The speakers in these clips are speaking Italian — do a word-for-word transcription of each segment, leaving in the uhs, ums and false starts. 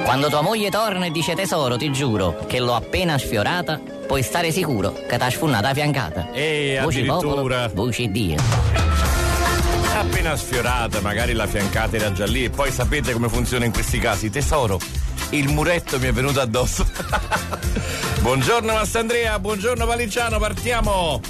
Quando tua moglie torna e dice tesoro, ti giuro che l'ho appena sfiorata, puoi stare sicuro che t'ha sfunnata la fiancata. E Voci addirittura popolo, voci Dio. appena sfiorata, magari la fiancata era già lì. E poi sapete come funziona in questi casi? Tesoro, il muretto mi è venuto addosso. Buongiorno Massandrea, buongiorno Valinciano, partiamo.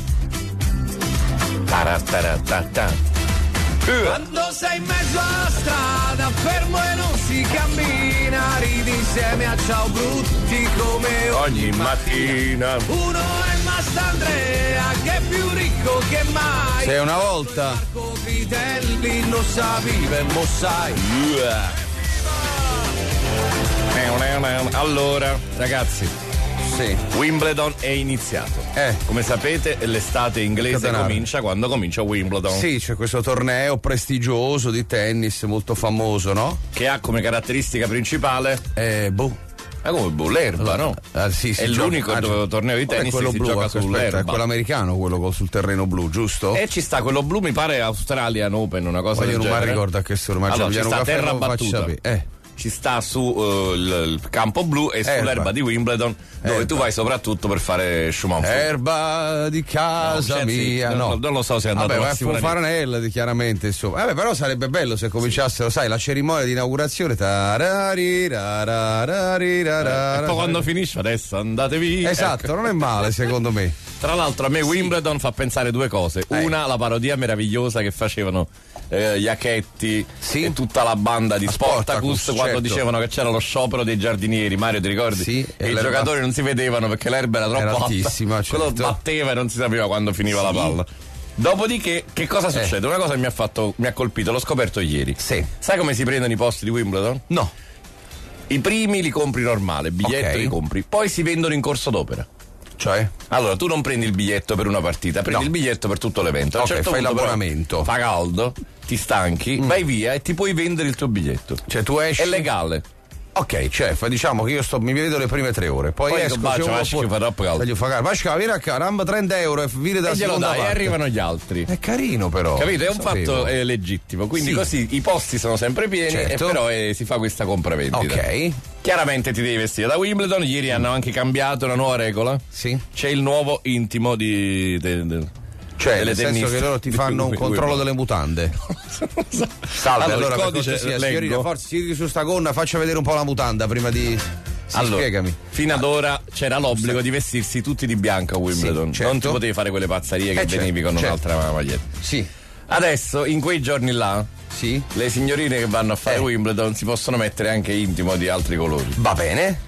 Taratatata. Quando sei in mezzo alla strada, fermo e non si cammina, ridi insieme a ciao brutti come Ogni mattina. uno è Massandrea che è più ricco che mai. Sei una volta. Marco Vitelli non sa vive, mo sai. Allora, ragazzi, sì. Wimbledon è iniziato. Eh. Come sapete, l'estate inglese Catenaro. comincia quando comincia Wimbledon. Sì, c'è questo torneo prestigioso di tennis molto famoso, no? Che ha come caratteristica principale. Eh, boh. Ma come boh, l'erba, no? Ah, sì, si è gioca- l'unico ah, to- torneo di Vabbè, tennis quello che si blu, gioca aspetta, sull'erba. è quello americano, quello col- sul terreno blu, giusto? E ci sta quello blu, mi pare Australian Open, una cosa Poi io del non mi genere. ricordo a che sono, ma Allora, c'è ci un sta caffè, terra lo faccio battuta. sapere. Eh. Ci sta su uh, il, il campo blu e Erba. sull'erba di Wimbledon, dove Erba. tu vai soprattutto per fare Schumann. Erba di casa No, mia, no, no. non lo so se è andato Vabbè, vai a Massimo Ranieri. Fanfaranella, chiaramente, insomma. Vabbè, però sarebbe bello se cominciassero, sai, la cerimonia di inaugurazione. Tarari, rararari, rarara. E poi quando finisce adesso andatevi. Esatto, non è male, secondo me. Tra l'altro a me Wimbledon fa pensare due cose. Eh. Una, la parodia meravigliosa che facevano eh, Iacchetti Sì. e tutta la banda di A Sportacus, Sportacus, quando certo. dicevano che c'era lo sciopero dei giardinieri. Mario, ti ricordi? Sì, e e i l'erba- giocatori non si vedevano perché l'erba era troppo Era alta. altissima, Quello certo. batteva e non si sapeva quando finiva la Sì. palla. Dopodiché, che cosa Eh. succede? Una cosa che mi ha fatto, mi ha colpito, l'ho scoperto ieri. Sì. Sai come si prendono i posti di Wimbledon? No. I primi li compri normale, biglietto Ok. li compri, poi si vendono in corso d'opera. Cioè? Allora, tu non prendi il biglietto per una partita, prendi No. il biglietto per tutto l'evento. A un Ok, certo fai punto, però, l'abbonamento. fa caldo, ti stanchi, vai via e ti puoi vendere il tuo biglietto. Cioè tu esci. È legale. Ok, cioè, fa- diciamo che io sto, mi vedo le prime tre ore, poi, Poi esco, dico, "Bacio, se uno esci può- che fa troppo caldo." Voglio fare, Vasca, vieni a caramba, trenta euro e vieni da E glielo seconda dai e parte. arrivano gli altri. È carino però. Capito? È un Sapevo. fatto eh, legittimo. Quindi Sì. così i posti sono sempre pieni, Certo. e però eh, si fa questa compravendita. Ok. Chiaramente ti devi vestire da Wimbledon. Ieri hanno anche cambiato una nuova regola. Sì. C'è il nuovo intimo di. de- de- Cioè, delle nel senso tenniste. che loro ti fanno un Di- controllo di- delle mutande. Salve, Allora, allora, il per codice, cortesia, leggo. signorina, forza, siedi su sta gonna, faccia vedere un po' la mutanda prima di. Sì, Allora, spiegami. fino ad ora c'era l'obbligo di vestirsi tutti di bianco a Wimbledon. Sì, certo. Non ti potevi fare quelle pazzerie che Eh, venivi certo, con certo. un'altra maglietta. Sì, Adesso, in quei giorni là, sì. le signorine che vanno a fare Eh. Wimbledon si possono mettere anche intimo di altri colori. Va bene.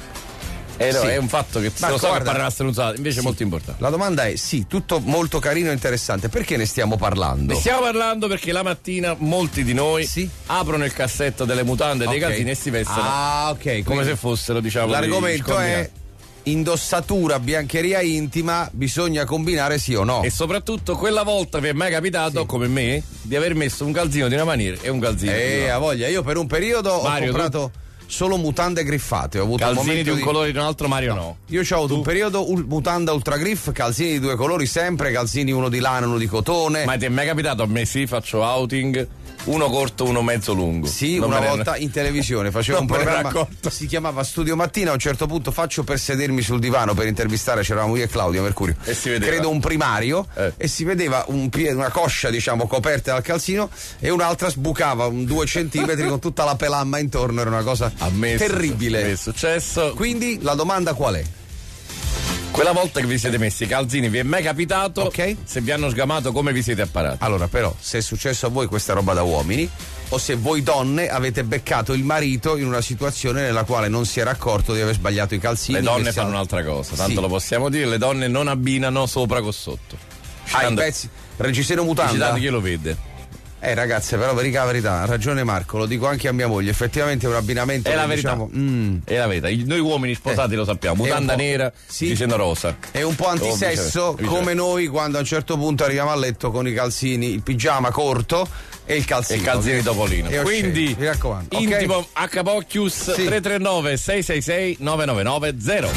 Eh no, Sì. è un fatto che Ma lo so guarda- che parla una stronzata, invece è molto importante. La domanda è: sì, tutto molto carino e interessante. Perché ne stiamo parlando? Ne stiamo parlando perché la mattina molti di noi Sì. aprono il cassetto delle mutande e dei Ok. calzini e si vestono Ah, ok. come quindi se fossero, diciamo, l'argomento dei è indossatura, biancheria intima, bisogna combinare sì o no? E soprattutto quella volta vi è mai capitato, come me, di aver messo un calzino di una maniera e un calzino di Eh, un'altra? a voglia, io per un periodo Mario, ho comprato solo mutande griffate. Ho avuto un Calzini momento di un colore di un altro, Mario no. Io ho avuto un periodo ul- mutanda ultra griff, calzini di due colori sempre, calzini uno di lana, uno di cotone. Ma ti è mai capitato? A me sì, faccio outing, uno corto, uno mezzo lungo. Sì, Non una me ne- volta in televisione facevo Non un me ne ero programma, accorto. si chiamava Studio Mattina. A un certo punto faccio per sedermi sul divano per intervistare, c'eravamo io e Claudio Mercurio, E si vedeva. credo un primario, Eh. e si vedeva un piede, una coscia diciamo coperta dal calzino e un'altra sbucava un due centimetri con tutta la pelamma intorno. Era una cosa A me è terribile. mi è successo. Quindi la domanda qual è? Quella volta che vi siete messi i calzini, vi è mai capitato? Ok. Se vi hanno sgamato, come vi siete apparati? Allora, però, se è successo a voi questa roba da uomini, o se voi donne avete beccato il marito in una situazione nella quale non si era accorto di aver sbagliato i calzini. Le donne che fanno siamo- un'altra cosa, tanto Sì. lo possiamo dire, le donne non abbinano sopra con sotto. Ah, i Citando- pezzi. Reggiseno mutanda. citando chi lo vede. Eh ragazze, però per la verità, ha ragione Marco, lo dico anche a mia moglie, effettivamente è un abbinamento È che, la verità. diciamo, mm, È la verità. Noi uomini sposati Eh. lo sappiamo. È un Mutanda po'- nera, sì. dicendo rosa. è un po' antisesso, Oh, vice- come noi quando a un certo punto arriviamo a letto con i calzini, il pigiama corto e il E calzino. calzini Topolino. E Quindi, osceni, mi raccomando, ok? intimo H. Bocchius Sì. tre tre nove sei sei sei nove nove nove zero.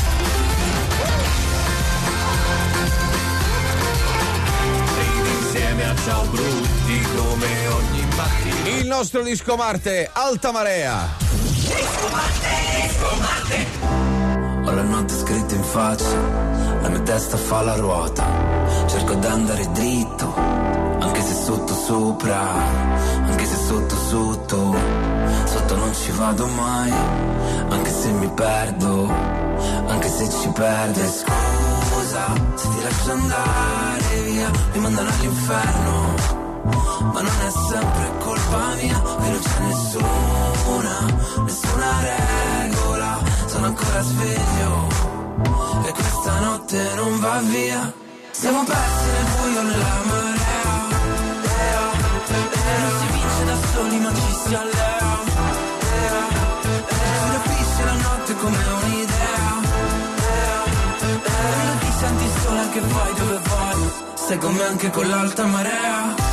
Insieme a ciao brutti come ogni mattina. Il nostro disco Marte, Alta Marea. Ho la notte scritta in faccia, la mia testa fa la ruota. Cerco d'andare dritto, anche se sotto sopra, anche se sotto sotto. Sotto non ci vado mai, anche se mi perdo, anche se ci perdo. E scusa se ti lascio andare via, mi mandano all'inferno, ma non è sempre colpa mia, qui non c'è nessuna, nessuna regola, sono ancora sveglio e questa notte non va via. Siamo persi nel buio, nella marea, ea, ea. Non si vince da soli ma ci si allea, ea, ea. Si rapisce la notte come un'idea, ea, ea. Quando ti senti sola che vai dove vai, stai con me anche con l'alta marea.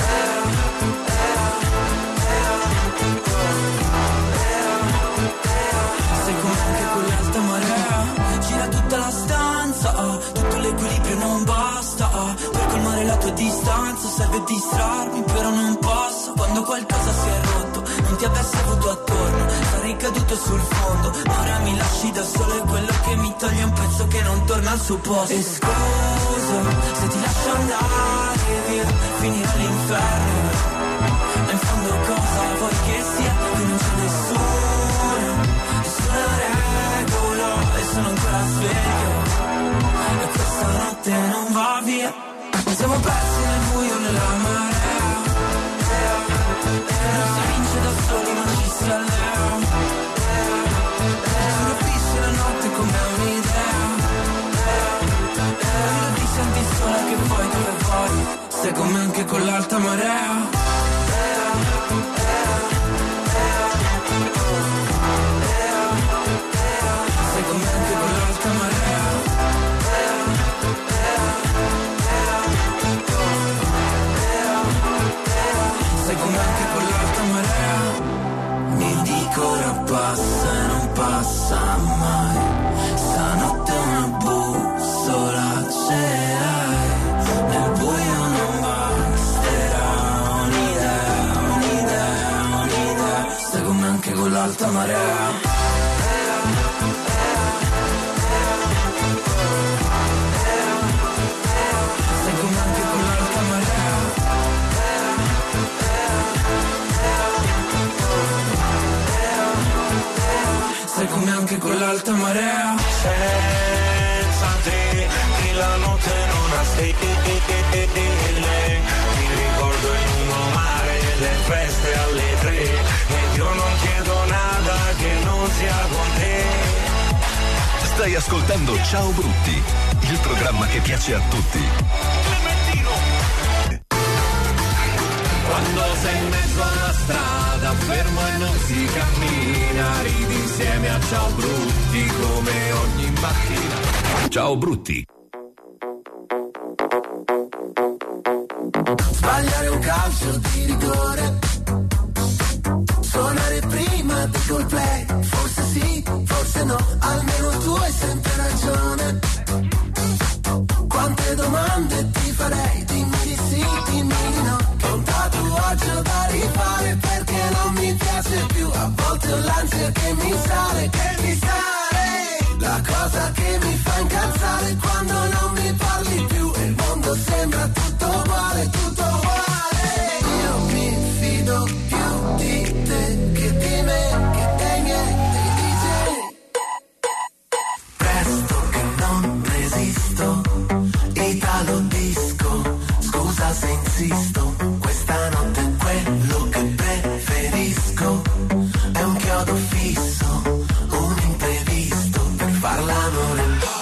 Gira tutta la stanza, ah, tutto l'equilibrio non basta, ah, per colmare la tua distanza serve distrarmi, però non posso. Quando qualcosa si è rotto, non ti avessi avuto attorno, sarei caduto sul fondo, ma ora mi lasci da solo, è quello che mi toglie un pezzo che non torna al suo posto. E scusa se ti lascio andare via, finire all'inferno, ma in fondo cosa vuoi che sia? Qui non c'è nessuno, nessuna regola, e sono ancora sveglio e questa notte non va via. Siamo persi nel buio, nella marea, ea, ea. Non si vince da soli ma ci si allea, ea, ea. Si rapisce la notte come un'idea, ea, ea. Quando ti senti sola che vuoi dove vuoi, stai con me anche con l'alta marea, ea, ea, ea, ea, ea. Stai con me anche con l'alta marea, ea, ea, ea, ea, ea. Stai con me anche con l'alta marea. Mi dico ora passa e non passa mai, stanotte una bussola ce l'hai, nel buio non basterà un'idea, un'idea, un'idea. Stai con me anche con l'alta marea. Stai con me anche con l'alta marea. Senza te che la notte non ha stelle, mi ricordo il lungomare, le feste alle tre, e io non chiedo nada che non sia con te. Stai ascoltando Ciao Brutti, il programma che piace a tutti. Quando sei in mezzo alla strada, fermo e non si cammina, ridi insieme a Ciao Brutti come ogni mattina. Ciao Brutti. Sbagliare un calcio di rigore, suonare prima di Coldplay, forse sì, forse no, almeno tu hai sempre ragione. Quante domande ti farei, dimmi di sì, dimmi di no. Che un tatuaggio da rifare perché non mi piace più. A volte ho l'ansia che mi sale, che mi sale. La cosa che mi fa incazzare quando non mi parli più e il mondo sembra tutto uguale, tutto uguale. Io mi fido più di te che di me, che dei miei, dei D J. Presto che non resisto, Italo disco, scusa se insisto, questa notte è quello che preferisco, è un chiodo fisso, un imprevisto per far l'amore.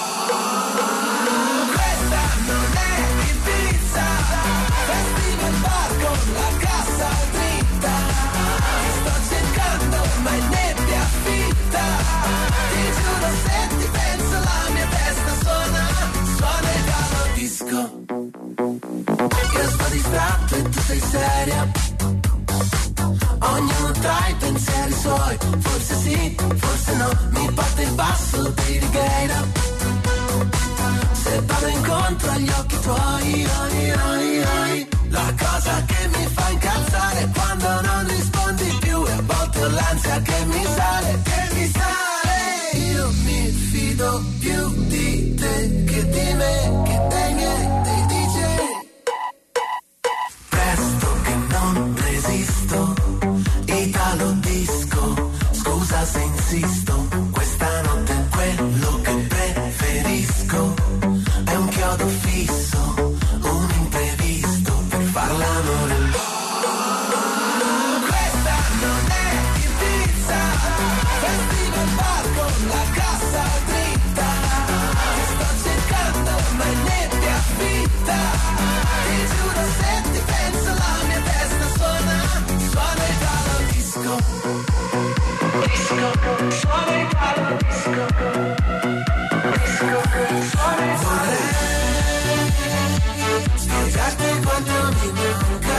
Questa non è Ibiza, festival bar con la cassa dritta, ti sto cercando ma è nebbia fitta, ti giuro se ti penso la mia testa suona, suona il Italo disco. Io sto distratto e tu sei seria, ognuno tra i pensieri suoi, forse sì, forse no, mi parte il basso di Righeira, se vado incontro agli occhi tuoi, oi, oi, oi. La cosa che mi fa incazzare è quando non rispondi più e a volte ho l'ansia che mi sale, resisto, questa notte è quello che preferisco, è un chiodo fisso, un imprevisto per far l'amore. Questa non è Ibiza, festival bar con la cassa dritta, sto cercando ma in nebbia fitta, ti giuro se ti penso la mia testa suona, suona Italo disco, disco, suona Italo disco, disco, suona Italo. Vorrei spiegarti quanto mi manca,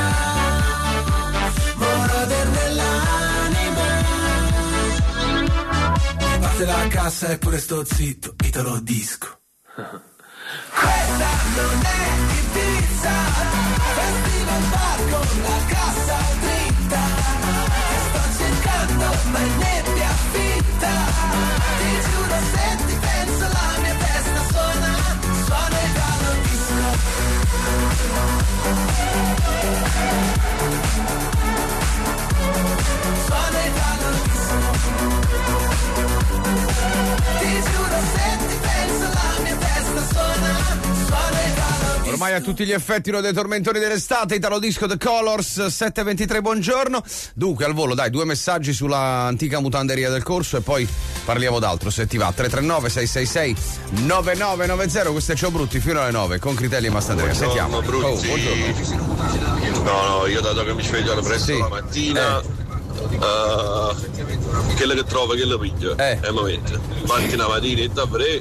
moroder nell'anima, mi parte la cassa e pure sto zitto, Italo disco. Questa non è Ibiza, festival bar con la cassa dritta, sto cercando ma in nebbia fitta, ti giuro se ti penso la mia testa suona, suona Italo disco, suona Italo disco, ti giuro se ti penso la mia testa suona, suona Italo disco. Ormai a tutti gli effetti uno dei tormentori dell'estate, Italo Disco The Colors, sette e ventitré, buongiorno. Dunque al volo dai due messaggi sulla antica mutanderia del corso e poi parliamo d'altro se ti va. Tre tre nove sei sei sei nove nove nove zero, questo è Ciao Brutti fino alle nove con Critelli e Mastandrea. Sentiamo. Brutti. Oh, buongiorno. No, no, io dato che mi sveglio alle presto Sì. la mattina, Eh. uh, quello che trovo, che lo piglio Eh. e mi mette. Mattina mattina e da pre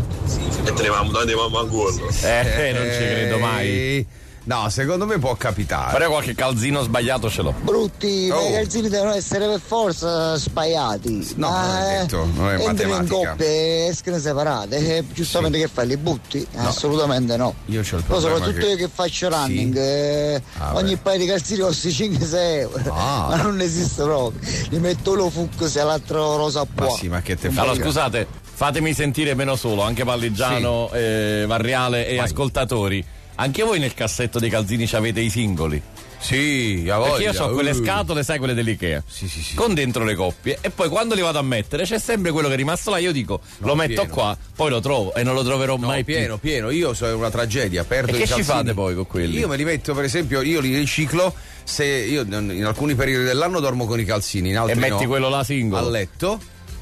e tenevamo tanti mamma ancora. Eh, non ci credo mai. No, secondo me può capitare. Però qualche calzino sbagliato ce l'ho. Brutti, Oh. i calzini devono essere per forza sbagliati. No, non è detto, non è entrano in matematica. coppie, escono separate. E giustamente che fai? Li butti? Assolutamente no. Io c'ho il Però problema soprattutto che- io che faccio Sì. running, eh, Ah, ogni beh. paio di calzini costa cinque sei euro. Ah. Ma non esiste proprio. Li metto lo fucco se l'altro rosa Ma può. sì, ma che te Allora frega? scusate, fatemi sentire meno solo, anche Palligiano, eh, Varriale e Vai. ascoltatori. Anche voi nel cassetto dei calzini ci avete i singoli? Sì, a voglia. Perché io ho quelle Uh. scatole, sai, quelle dell'Ikea, Sì, sì, sì. con dentro le coppie, e poi quando li vado a mettere c'è sempre quello che è rimasto là. Io dico, No, lo metto pieno. qua, poi lo trovo e non lo troverò No, mai pieno, più. pieno. Io so è una tragedia, perdo E i che ci calzini. fate poi con quelli? Io me li metto, per esempio, io li riciclo se io in alcuni periodi dell'anno dormo con i calzini, in altri E metti no, quello là singolo. a letto.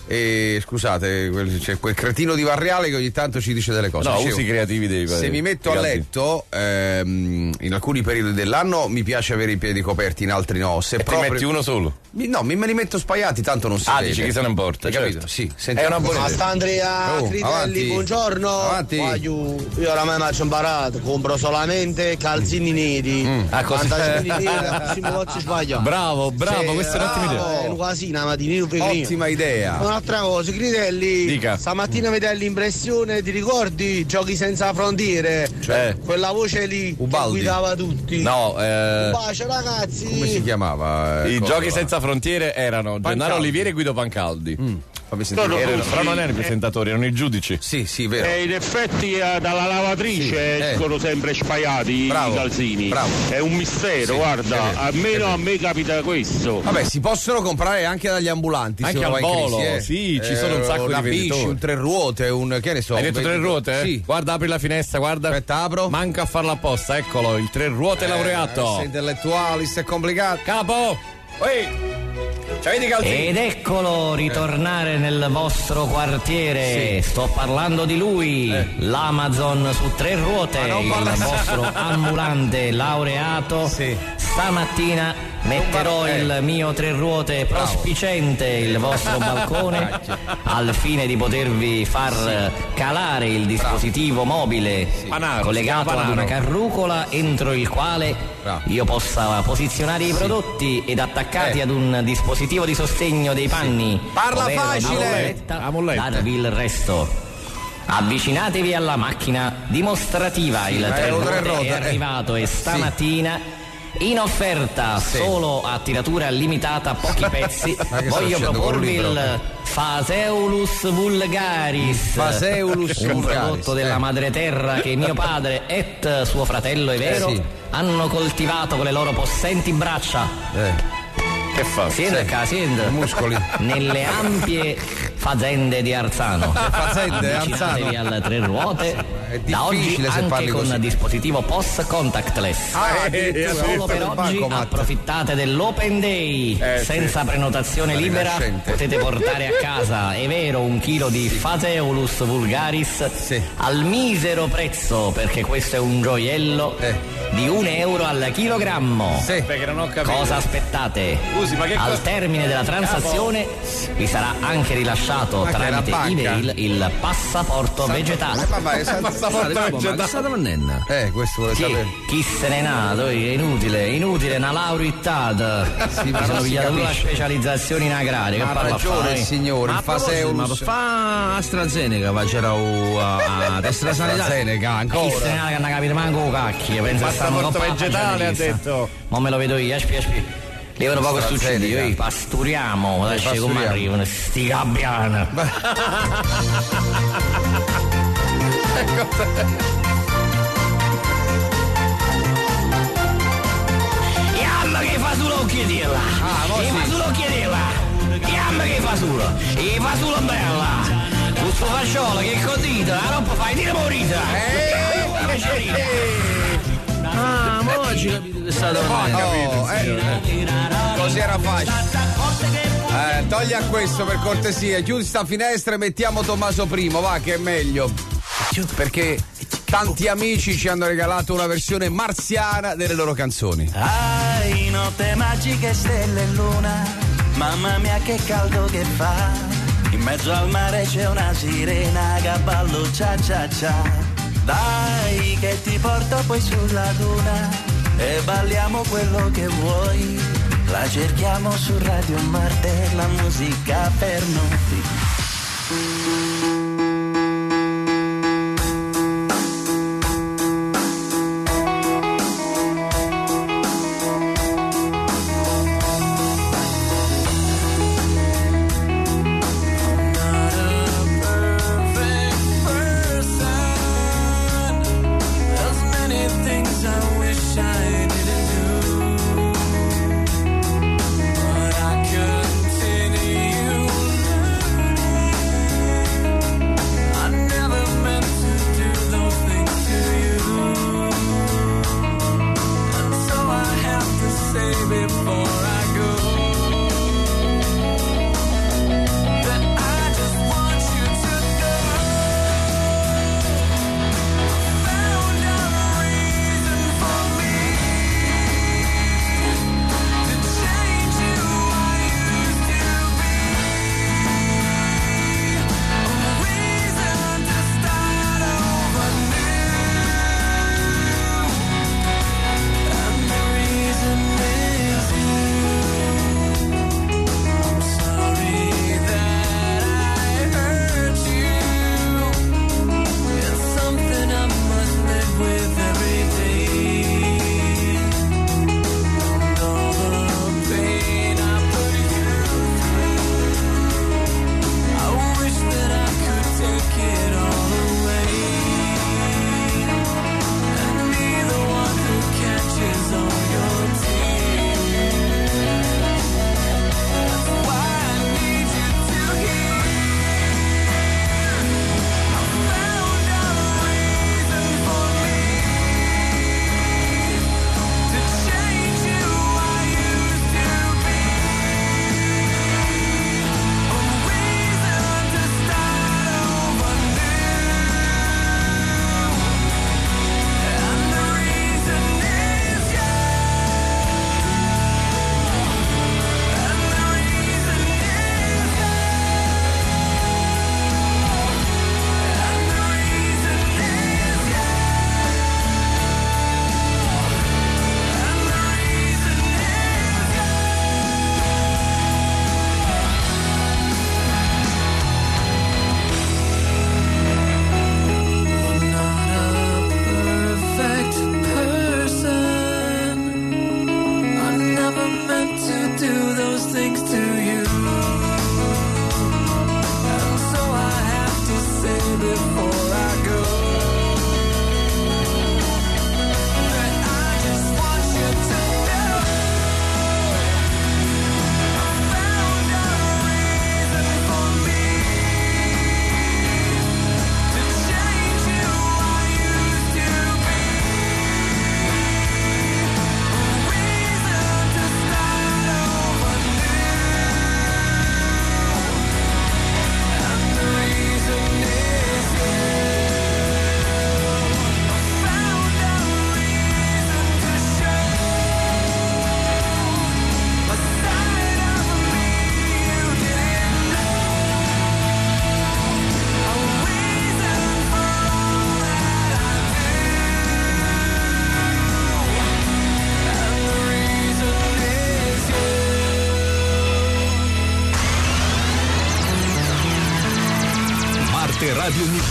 E scusate, quel, c'è quel cretino di Varriale che ogni tanto ci dice delle cose. No, Dicevo, usi creativi dei se mi metto dei a calzini. letto, ehm, in alcuni periodi dell'anno mi piace avere i piedi coperti, in altri no. Se E proprio... ti metti uno solo. Mi- No, mi me li metto spaiati, tanto non si Ah, vede. dici chi se ne importa, Hai certo. capito? Sì, È sentiamo. una buona idea. Basta Andrea, Oh, Critelli, avanti. buongiorno. Avanti. Voglio- io oramai mi faccio imparato, compro solamente calzini neri. Ah, così. Calzini neri, la prossima volta si sbaglia. Bravo, bravo, Sì, questa è un'ottima bravo, idea. È una casina, ma di nero pecorino. Ottima idea. Un'altra cosa, Critelli. Dica. Stamattina vedi l'impressione, ti ricordi? Giochi senza frontiere. Cioè? Quella voce lì Ubaldi. che guidava tutti. No, Un eh, bacio ragazzi. Come si chiamava? eh, i cosa giochi là? senza frontiere erano Gennaro Pancaldi. Olivieri e Guido Pancaldi. Mm, fammi sentire. Erano- però non erano i presentatori, erano i giudici. Sì, sì, vero. E in effetti eh, dalla lavatrice Sì, eh. escono sempre spaiati Bravo, i calzini. bravo. È un mistero, Sì, guarda, è vero, è almeno vero. a me capita questo. Vabbè, si possono comprare anche dagli ambulanti. Anche se uno al va in volo, crisi, eh. sì, ci sono un sacco una di bici, venditori. un tre ruote, un che ne so. Hai un detto tre venti- ruote? Sì. Guarda, apri la finestra, guarda. Aspetta, apro. Manca a farlo apposta, eccolo, il tre ruote laureato. Sei intellettuali, se è complicato. Capo! Oi! C'avete i calzini? Ed eccolo ritornare nel vostro quartiere. Sto parlando di lui, l'Amazon su tre ruote, non il parla- vostro ambulante laureato. Sì. Stamattina metterò parla- eh. il mio tre ruote prospicente il vostro balcone al fine di potervi far calare il dispositivo mobile Panaro, collegato si chiama ad una Panaro. carrucola entro il quale Bravo. io possa posizionare i prodotti ed attaccati Eh. ad un dispositivo di sostegno dei panni. Parla ovvero facile. la molletta, La molletta. darvi il resto. Avvicinatevi alla macchina dimostrativa. il ma tre è un tre ruote ruote, è eh. arrivato e stamattina in offerta solo a tiratura limitata, pochi pezzi. Ma che sta Voglio uscendo con un proporvi libro? il Phaseolus vulgaris, Phaseolus un vulgaris, prodotto della eh. madre terra che mio padre et suo fratello, è vero, sì. hanno coltivato con le loro possenti braccia. Eh. Che fa? Siente Sì. qua, siente. Muscoli. Nelle ampie fazende di Arzano. Fazende, Avvicinatevi Arzano. alle tre ruote. È Da oggi difficile se anche parli con così. dispositivo post contactless. Ah, Eh, Solo per del oggi bancomat. approfittate dell'Open Day. Eh, Senza prenotazione La libera rinascente. potete portare a casa, è vero, un chilo di Faseolus vulgaris Sì. al misero prezzo, perché questo è un gioiello, Eh. di un euro al chilogrammo. Sì. Perché non ho capito. Cosa aspettate? Scusi, ma che Al cosa- termine della transazione vi sarà anche rilasciato Ma che è la tramite banca? email il passaporto vegetale. Eh, vabbè, sa- Passaporto vegetale. Eh, questo vuole Chi, sapere. chi se ne è nato? È inutile, inutile, una laureata. Sì, Mi ma sono non si pigliato pure la capisce. specializzazione in agraria. Che Ha parla a ragione fare? il signore, il Faseolus. fa AstraZeneca, ma c'era a destra sanità. AstraZeneca Chi se ne ancora. è nato che non ha capito manco cacchio? Pensa che stanno Passaporto troppo alla vegetale, ha faccia detto. Ma me lo vedo io, aspi, aspi. Levano poco stu AstraZeneca. cibo, io pasturiamo, lasci come pasturiamo. arrivano, sti gabbiani. Yamma che fa solo chiedela! Ah, mo E sì. fa solo chiedela! Yamma che fa solo! E fa solo bella! Questo fasciolo che condito, la roba fai dire morita! Ah, ma oggi capito che sta tornando. Oh, eh, così era facile. Eh, togli a questo per cortesia, chiudi sta finestra e mettiamo Tommaso Primo, va che è meglio. Perché tanti amici ci hanno regalato una versione marziana delle loro canzoni. Ai, notte magiche, stelle e luna, mamma mia che caldo che fa. In mezzo al mare c'è una sirena che ballo cia cia cia. Dai che ti porto poi sulla luna e balliamo quello che vuoi. La cerchiamo su Radio Marte, la musica per noi. Radio News.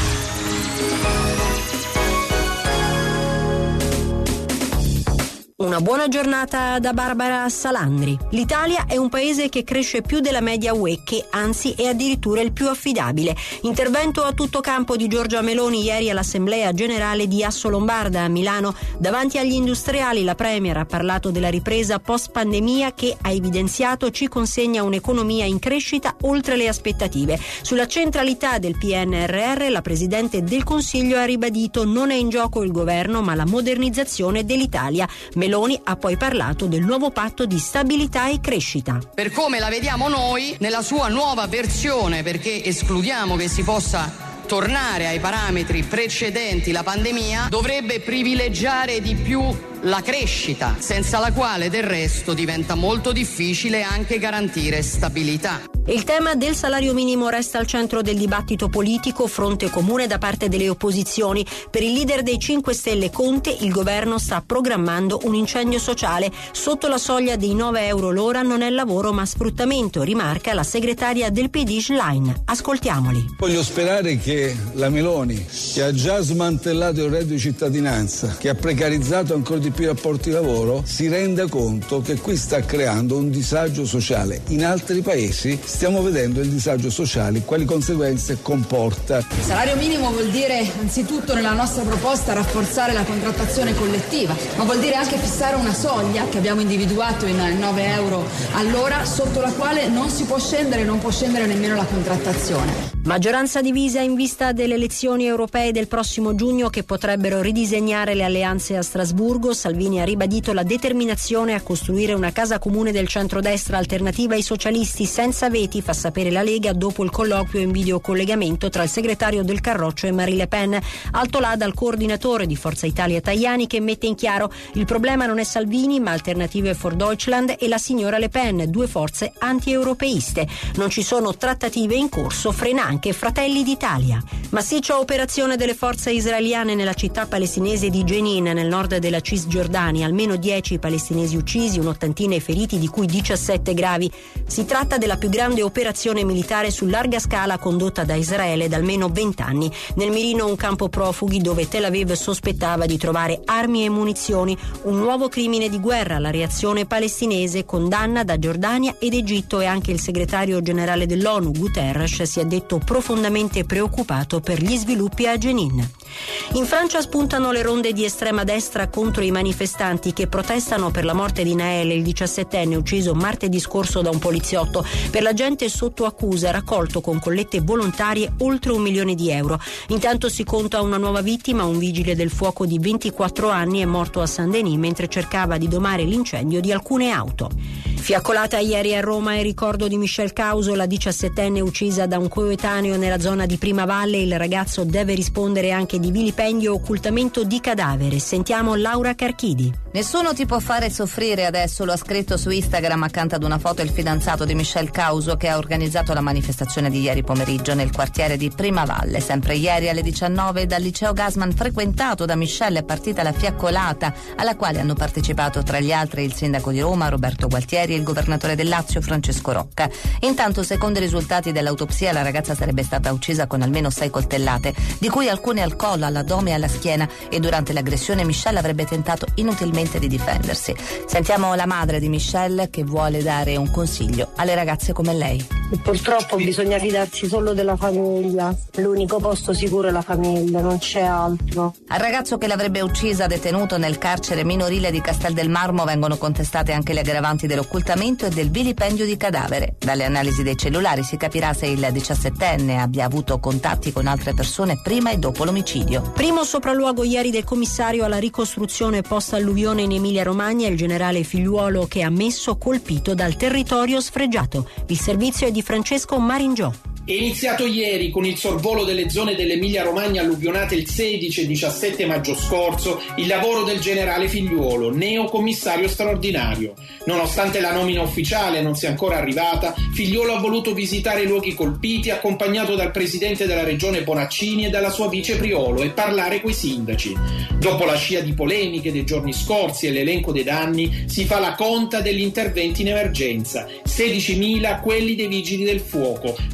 Una buona giornata da Barbara Salandri. L'Italia è un paese che cresce più della media U E, che anzi è addirittura il più affidabile. Intervento a tutto campo di Giorgia Meloni ieri all'Assemblea Generale di Assolombarda a Milano. Davanti agli industriali la Premier ha parlato della ripresa post-pandemia che, ha evidenziato, ci consegna un'economia in crescita oltre le aspettative. Sulla centralità del P N R R la Presidente del Consiglio ha ribadito: non è in gioco il governo ma la modernizzazione dell'Italia. Meloni ha poi parlato del nuovo patto di stabilità e crescita. Per come la vediamo noi, nella sua nuova versione, perché escludiamo che si possa tornare ai parametri precedenti la pandemia, dovrebbe privilegiare di più la crescita, senza la quale del resto diventa molto difficile anche garantire stabilità. Il tema del salario minimo resta al centro del dibattito politico, fronte comune da parte delle opposizioni. Per il leader dei cinque Stelle Conte, il governo sta programmando un incendio sociale. Sotto la soglia dei nove euro l'ora non è lavoro ma sfruttamento, rimarca la segretaria del P D Schlein. Ascoltiamoli. Voglio sperare che la Meloni, che ha già smantellato il reddito di cittadinanza, che ha precarizzato ancora di più i rapporti di lavoro, si renda conto che qui sta creando un disagio sociale. In altri paesi stiamo vedendo il disagio sociale, quali conseguenze comporta. Il salario minimo vuol dire anzitutto nella nostra proposta rafforzare la contrattazione collettiva, ma vuol dire anche fissare una soglia che abbiamo individuato in nove euro all'ora, sotto la quale non si può scendere, non può scendere nemmeno la contrattazione. Maggioranza divisa in vista delle elezioni europee del prossimo giugno che potrebbero ridisegnare le alleanze a Strasburgo. Salvini ha ribadito la determinazione a costruire una casa comune del centrodestra alternativa ai socialisti senza veti, fa sapere la Lega dopo il colloquio in videocollegamento tra il segretario del Carroccio e Marine Le Pen. Alto là dal coordinatore di Forza Italia Tajani, che mette in chiaro: il problema non è Salvini ma Alternative for Deutschland e la signora Le Pen, due forze anti-europeiste. Non ci sono trattative in corso, frena anche Fratelli d'Italia. Massiccia operazione delle forze israeliane nella città palestinese di Jenin, nel nord della Cisgiordania. Almeno dieci palestinesi uccisi, un'ottantina i feriti, di cui diciassette gravi. Si tratta della più grande operazione militare su larga scala condotta da Israele da almeno vent'anni. Nel mirino un campo profughi dove Tel Aviv sospettava di trovare armi e munizioni. Un nuovo crimine di guerra, la reazione palestinese, condanna da Giordania ed Egitto, e anche il segretario generale dell'ONU Guterres si è detto profondamente preoccupato per gli sviluppi a Jenin. In Francia spuntano le ronde di estrema destra contro i manifestanti che protestano per la morte di Nael, il diciassettenne ucciso martedì scorso da un poliziotto. Per la gente sotto accusa, raccolto con collette volontarie oltre un milione di euro. Intanto si conta una nuova vittima: un vigile del fuoco di ventiquattro anni è morto a Saint-Denis mentre cercava di domare l'incendio di alcune auto. Fiaccolata ieri a Roma in ricordo di Michelle Causo, la diciassettenne uccisa da un coetaneo nella zona di Primavalle. Il ragazzo deve rispondere anche di vilipendio e occultamento di cadavere. Sentiamo Laura Carchidi. Nessuno ti può fare soffrire adesso, lo ha scritto su Instagram accanto ad una foto il fidanzato di Michelle Causo, che ha organizzato la manifestazione di ieri pomeriggio nel quartiere di Primavalle. Sempre ieri alle diciannove dal liceo Gassman frequentato da Michelle è partita la fiaccolata, alla quale hanno partecipato tra gli altri il sindaco di Roma Roberto Gualtieri e il governatore del Lazio Francesco Rocca. Intanto, secondo i risultati dell'autopsia, la ragazza sarebbe stata uccisa con almeno sei coltellate, di cui alcune al collo, all'addome e alla schiena, e durante l'aggressione Michelle avrebbe tentato inutilmente di difendersi. Sentiamo la madre di Michelle, che vuole dare un consiglio alle ragazze come lei. Purtroppo bisogna fidarsi solo della famiglia, l'unico posto sicuro è la famiglia, non c'è altro. Al ragazzo che l'avrebbe uccisa, detenuto nel carcere minorile di Castel del Marmo, vengono contestate anche le aggravanti dell'occultamento e del vilipendio di cadavere. Dalle analisi dei cellulari si capirà se il diciassettenne abbia avuto contatti con altre persone prima e dopo l'omicidio. Primo sopralluogo ieri del commissario alla ricostruzione post-alluvione in Emilia-Romagna, il generale Figliuolo, che ha ammesso colpito dal territorio sfregiato. Il servizio è di Francesco Maringiò. È iniziato ieri con il sorvolo delle zone dell'Emilia-Romagna alluvionate il sedici e diciassette maggio scorso il lavoro del generale Figliuolo, neocommissario straordinario. Nonostante la nomina ufficiale non sia ancora arrivata, Figliuolo ha voluto visitare i luoghi colpiti accompagnato dal presidente della regione Bonaccini e dalla sua vice Priolo e parlare coi sindaci. Dopo la scia di polemiche dei giorni scorsi e l'elenco dei danni, si fa la conta degli interventi in emergenza. sedicimila quelli dei vigili del fuoco, ancora in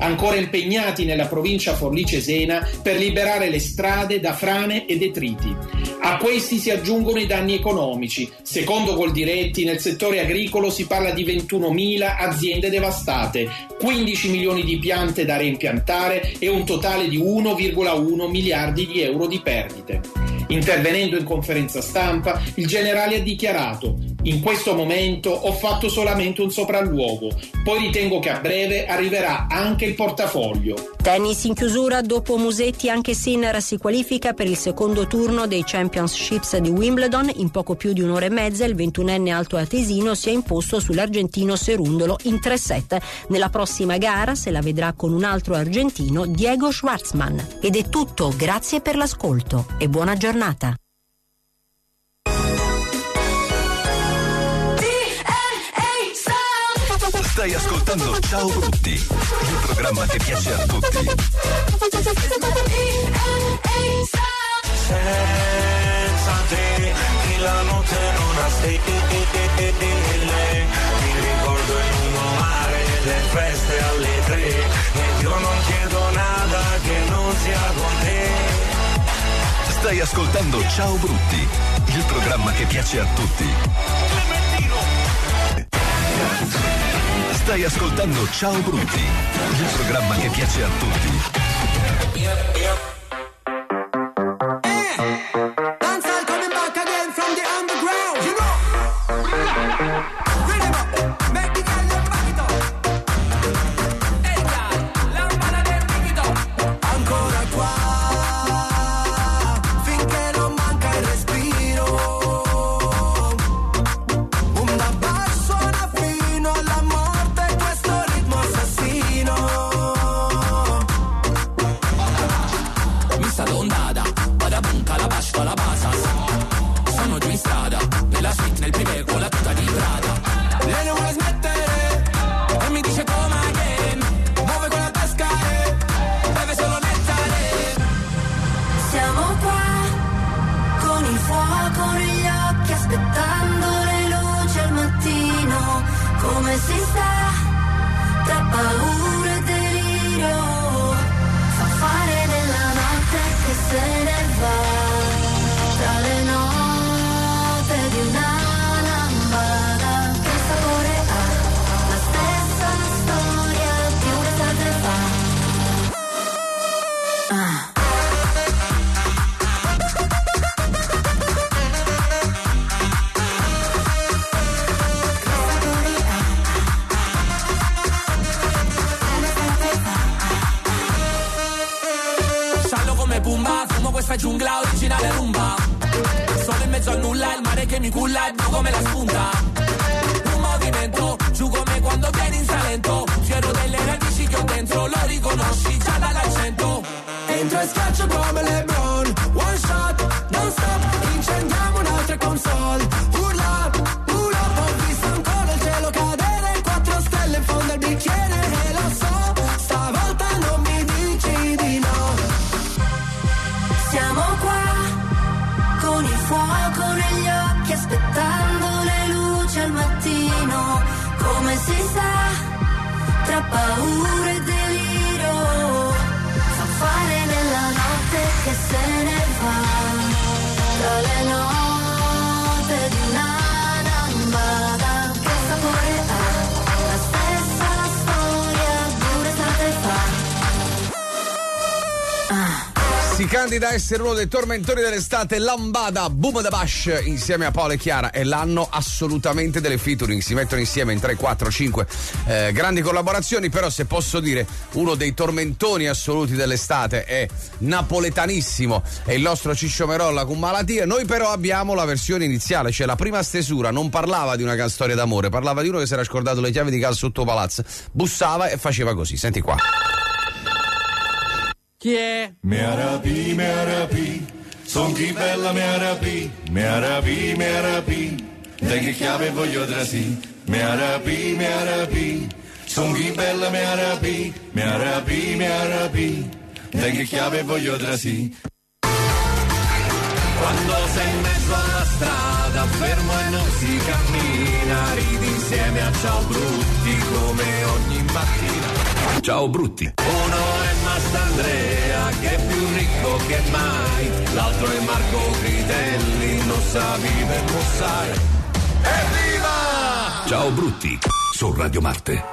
impegnati nella provincia forlì-cesena per liberare le strade da frane e detriti. A questi si aggiungono i danni economici. Secondo Coldiretti, nel settore agricolo si parla di ventunomila aziende devastate, quindici milioni di piante da reimpiantare e un totale di uno virgola uno miliardi di euro di perdite. Intervenendo in conferenza stampa, il generale ha dichiarato: in questo momento ho fatto solamente un sopralluogo, poi ritengo che a breve arriverà anche il portafoglio. Tennis in chiusura, dopo Musetti anche Sinner si qualifica per il secondo turno dei Championships di Wimbledon. In poco più di un'ora e mezza il ventunenne altoatesino si è imposto sull'argentino Cerundolo in tre set. Nella prossima gara se la vedrà con un altro argentino, Diego Schwartzmann. Ed è tutto, grazie per l'ascolto e buona giornata. Stai ascoltando Ciao Brutti, il programma che piace a tutti. Senza te che la notte non ha stelle, mi ricordo il lungomare, le feste alle tre, e io non chiedo nada che non sia con te. Stai ascoltando Ciao Brutti, il programma che piace a tutti. Stai ascoltando Ciao Brutti, il programma che piace a tutti. Giungla originale rumba, sono in mezzo al nulla, il mare che mi culla e giù come la spunta. Un movimento, giù come quando vieni in Salento, fiero delle radici che ho dentro, lo riconosci già dall'accento. Entro e schiaccio come LeBron, one shot, non stop, incendiamo un'altra console. Urla, urla, ho visto ancora il cielo cadere, quattro stelle in fondo al bicchiere, e lo so, stavolta non mi dici di no. Siamo qua, con il fuoco negli occhi, aspettando le luci al mattino. Come si sa, tra paura e delirio, fa fare nella notte che se ne va. Tra le note di una lambada, che sapore ha? La stessa storia, due estate fa. Ah. Si candida a essere uno dei tormentori dell'estate Lambada, Boom da Bash, insieme a Paola e Chiara, e l'anno assolutamente delle featuring, si mettono insieme in tre, quattro, cinque eh, grandi collaborazioni. Però se posso dire uno dei tormentoni assoluti dell'estate è napoletanissimo, è il nostro Ciccio Merolla con Malattia. Noi però abbiamo la versione iniziale, cioè la prima stesura non parlava di una gran storia d'amore, parlava di uno che si era scordato le chiavi di casa sotto palazzo, bussava e faceva così, senti qua. Chi è? Me rapi, me rapi, son chi bella me rapi, me rapi, me rapi, dai che chiave voglio trasì, me rapi, me rapi, son chi bella me rapi, me rapi, me rapi, dai che chiave voglio trasì. Quando sei in mezzo alla strada, strada, fermo e non si cammina, ridi insieme a ciao brutti come ogni mattina. Ciao brutti. Uno è Mastandrea che è più ricco che mai, l'altro è Marco Critelli, non sa vivere, non sa. Evviva! Ciao brutti su Radio Marte.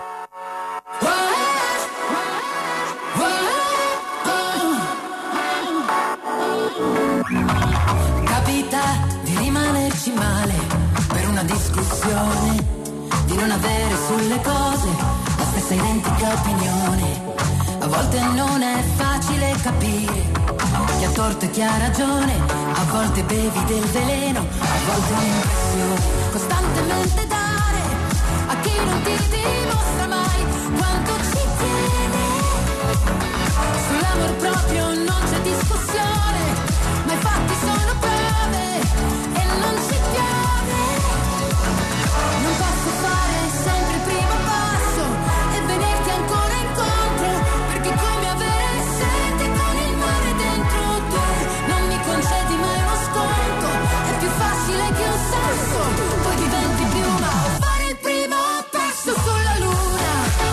Capita di rimanerci male per una discussione, di non avere sulle cose la stessa identica opinione. A volte non è facile capire chi ha torto e chi ha ragione, a volte bevi del veleno, a volte un'impressione. Costantemente dare a chi non ti dimostra mai quanto ci tiene. Sull'amor proprio non c'è discussione, ma i fatti sono prove e non ci piove. Non posso fare sempre il primo passo e venirti ancora incontro, perché come avere sete con il mare dentro te. Non mi concedi mai uno sconto, è più facile che un sasso, poi diventi piuma. Fare il primo passo sulla luna.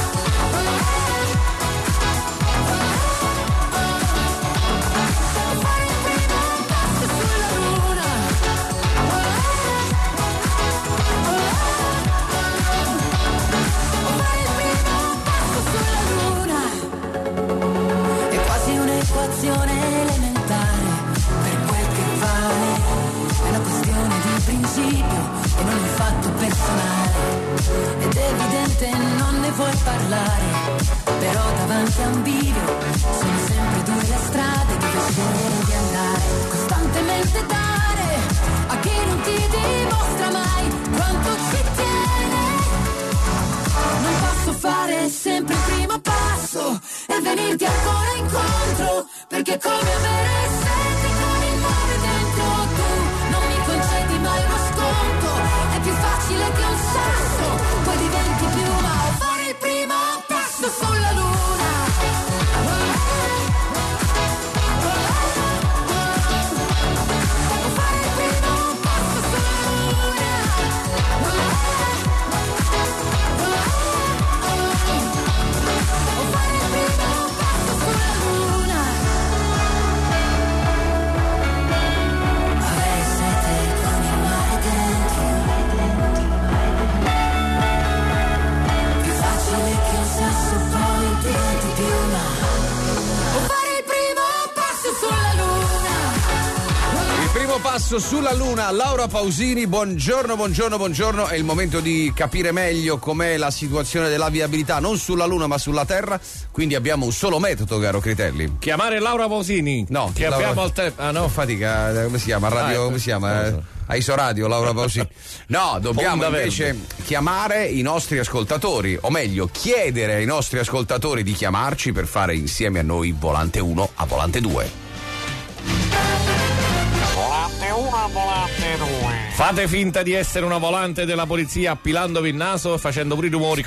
Elementare per quel che vale, è una questione di principio e non un fatto personale, ed è evidente non ne vuoi parlare, però davanti a un bivio sono sempre due le strade dove scegliere di andare. Costantemente dare a chi non ti dimostra mai quanto ci tiene. Non posso fare sempre il primo passo e venirti ancora incontro, perché come avere sete con il mare dentro tu. Non mi concedi mai uno sconto, è più facile che un sasso, poi diventi piuma. O fare il primo passo sulla luna. O fare il primo passo sulla luna. O fare il primo passo sulla luna. Avere sete con il mare dentro, più facile che un sasso, poi diventi piuma. O fare il primo passo sulla luna. Il primo passo sulla luna. Laura Pausini, buongiorno, buongiorno, buongiorno. È il momento di capire meglio com'è la situazione della viabilità, non sulla luna ma sulla terra. Quindi abbiamo un solo metodo, caro Critelli. Chiamare Laura Pausini. No, che Laura... abbiamo al telefono. Ah no, fatica, come si chiama? Radio, ah, come si chiama? Eh, a Isoradio, Laura Pausini. No, dobbiamo Fonda invece Verde. chiamare i nostri ascoltatori, o meglio, chiedere ai nostri ascoltatori di chiamarci per fare insieme a noi Volante uno a Volante due. Volante uno a volante due. Fate finta di essere una volante della polizia appilandovi il naso e facendo pure i rumori.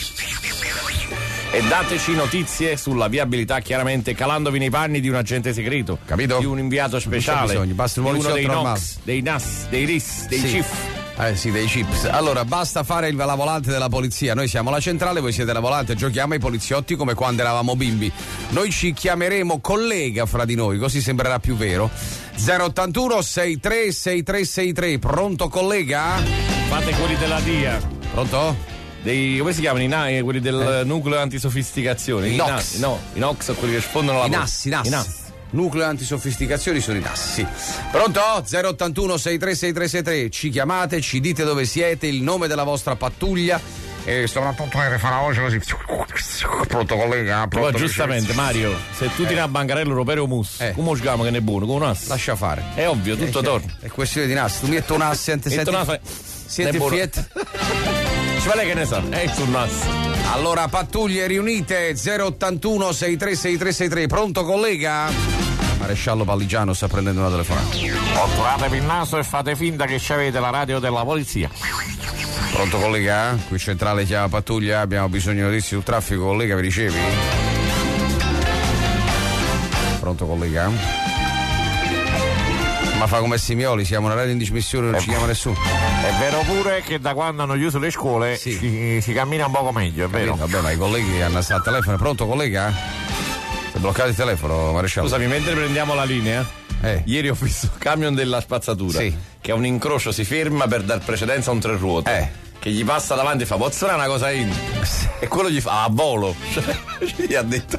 E dateci notizie sulla viabilità, chiaramente calandovi nei panni di un agente segreto, capito? Di un inviato speciale, bisogno, basta un di uno dei normale. Nox, dei N A S, dei R I S, dei Sì. C I F. Eh sì, dei chips. Allora, basta fare il, la volante della polizia. Noi siamo la centrale, voi siete la volante. Giochiamo ai poliziotti come quando eravamo bimbi. Noi ci chiameremo collega fra di noi, così sembrerà più vero. zero ottantuno sessantatré sessantatré sessantatré. Pronto collega? Fate quelli della D I A. Pronto? Dei, come si chiamano i N A S, quelli del Eh. nucleo antisofisticazione? I I Nox. N A S, no, i Nox, quelli che rispondono alla I N A S, i N A S. I N A S. Nucleo antisofisticazioni sono i N A S, sì. Pronto? zero ottantuno sessantatré sessantatré sessantatré. Ci chiamate, ci dite dove siete, il nome della vostra pattuglia e soprattutto fa la voce così. Pronto collega? Pronto? Poi giustamente Mario, se tu tiri a bancarello europeo mus, Eh. come giochiamo che ne è buono? Con un ass? Lascia fare. È ovvio, tutto Eh, torna. È questione di N A S. Tu metti un ass, senti, Metto senti. una fa- Siete ne è buono. Fiat? Ci vale che ne sa, è sul N A S. Allora, pattuglie riunite zero ottantuno sessantatré sessantatré sessantatré. Pronto collega? Maresciallo Palligiano sta prendendo una telefonata. Otturatevi il naso e fate finta che ci avete la radio della polizia. Pronto collega? Qui centrale chiama pattuglia, abbiamo bisogno di notizie sul traffico, collega, vi ricevi? Pronto collega? ma fa come Simioli, siamo una radio in dismissione, non è ci chiama nessuno. È vero pure che da quando hanno chiuso le scuole sì. si, si cammina un poco meglio, è vero. Vabbè, ma i colleghi hanno al telefono. Pronto, collega? Si è bloccato il telefono, maresciallo. Scusami, mentre prendiamo la linea, eh. ieri ho visto il camion della spazzatura sì. che a un incrocio si ferma per dar precedenza a un tre ruote. Eh. Che gli passa davanti e fa, posso fare una cosa in? E quello gli fa, a volo. Gli ha detto.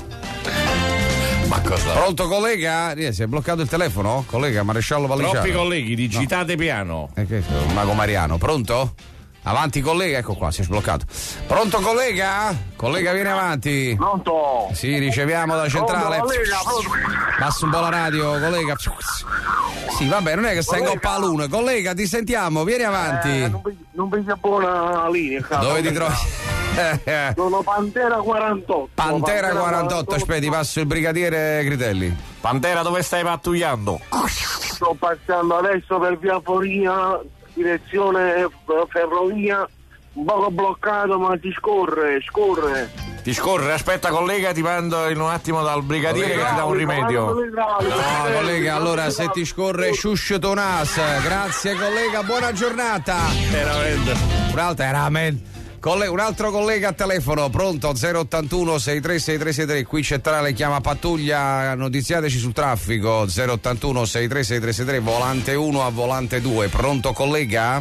Ma cosa? Pronto, collega? Si è bloccato il telefono? Collega, maresciallo Valiciano. Troppi colleghi, digitate no. piano. Eh, che, Mago Mariano, pronto? Avanti, collega, ecco qua, si è sbloccato. Pronto, collega? Collega, vieni avanti. Pronto? Sì, riceviamo da centrale. Pronto, collega, pronto. Basta un po' la radio, collega. Sì, vabbè, non è che stai in coppa a luna. Collega, ti sentiamo, vieni avanti. Eh, non, piglia, non piglia buona la linea. Cazzo. Dove ti trovi? Sono Pantera quarantotto. Pantera quarantotto, aspetti, passo il brigadiere Critelli. Pantera, dove stai pattugliando? Sto passando adesso per via Foria, direzione ferrovia, un poco bloccato, ma ti scorre, scorre. Ti scorre, aspetta collega, ti mando in un attimo dal brigadiere collega, che ti dà un rimedio. No, collega, allora se ti scorre sciuscio nas. Grazie collega, buona giornata. Veramente. Un'altra veramente. Colle- un altro collega a telefono, pronto? zero ottantuno sessantatré sessantatré sessantatré, qui centrale chiama pattuglia, notiziateci sul traffico. Zero ottantuno sessantatré sessantatré sessantatré, volante uno a volante due. Pronto collega?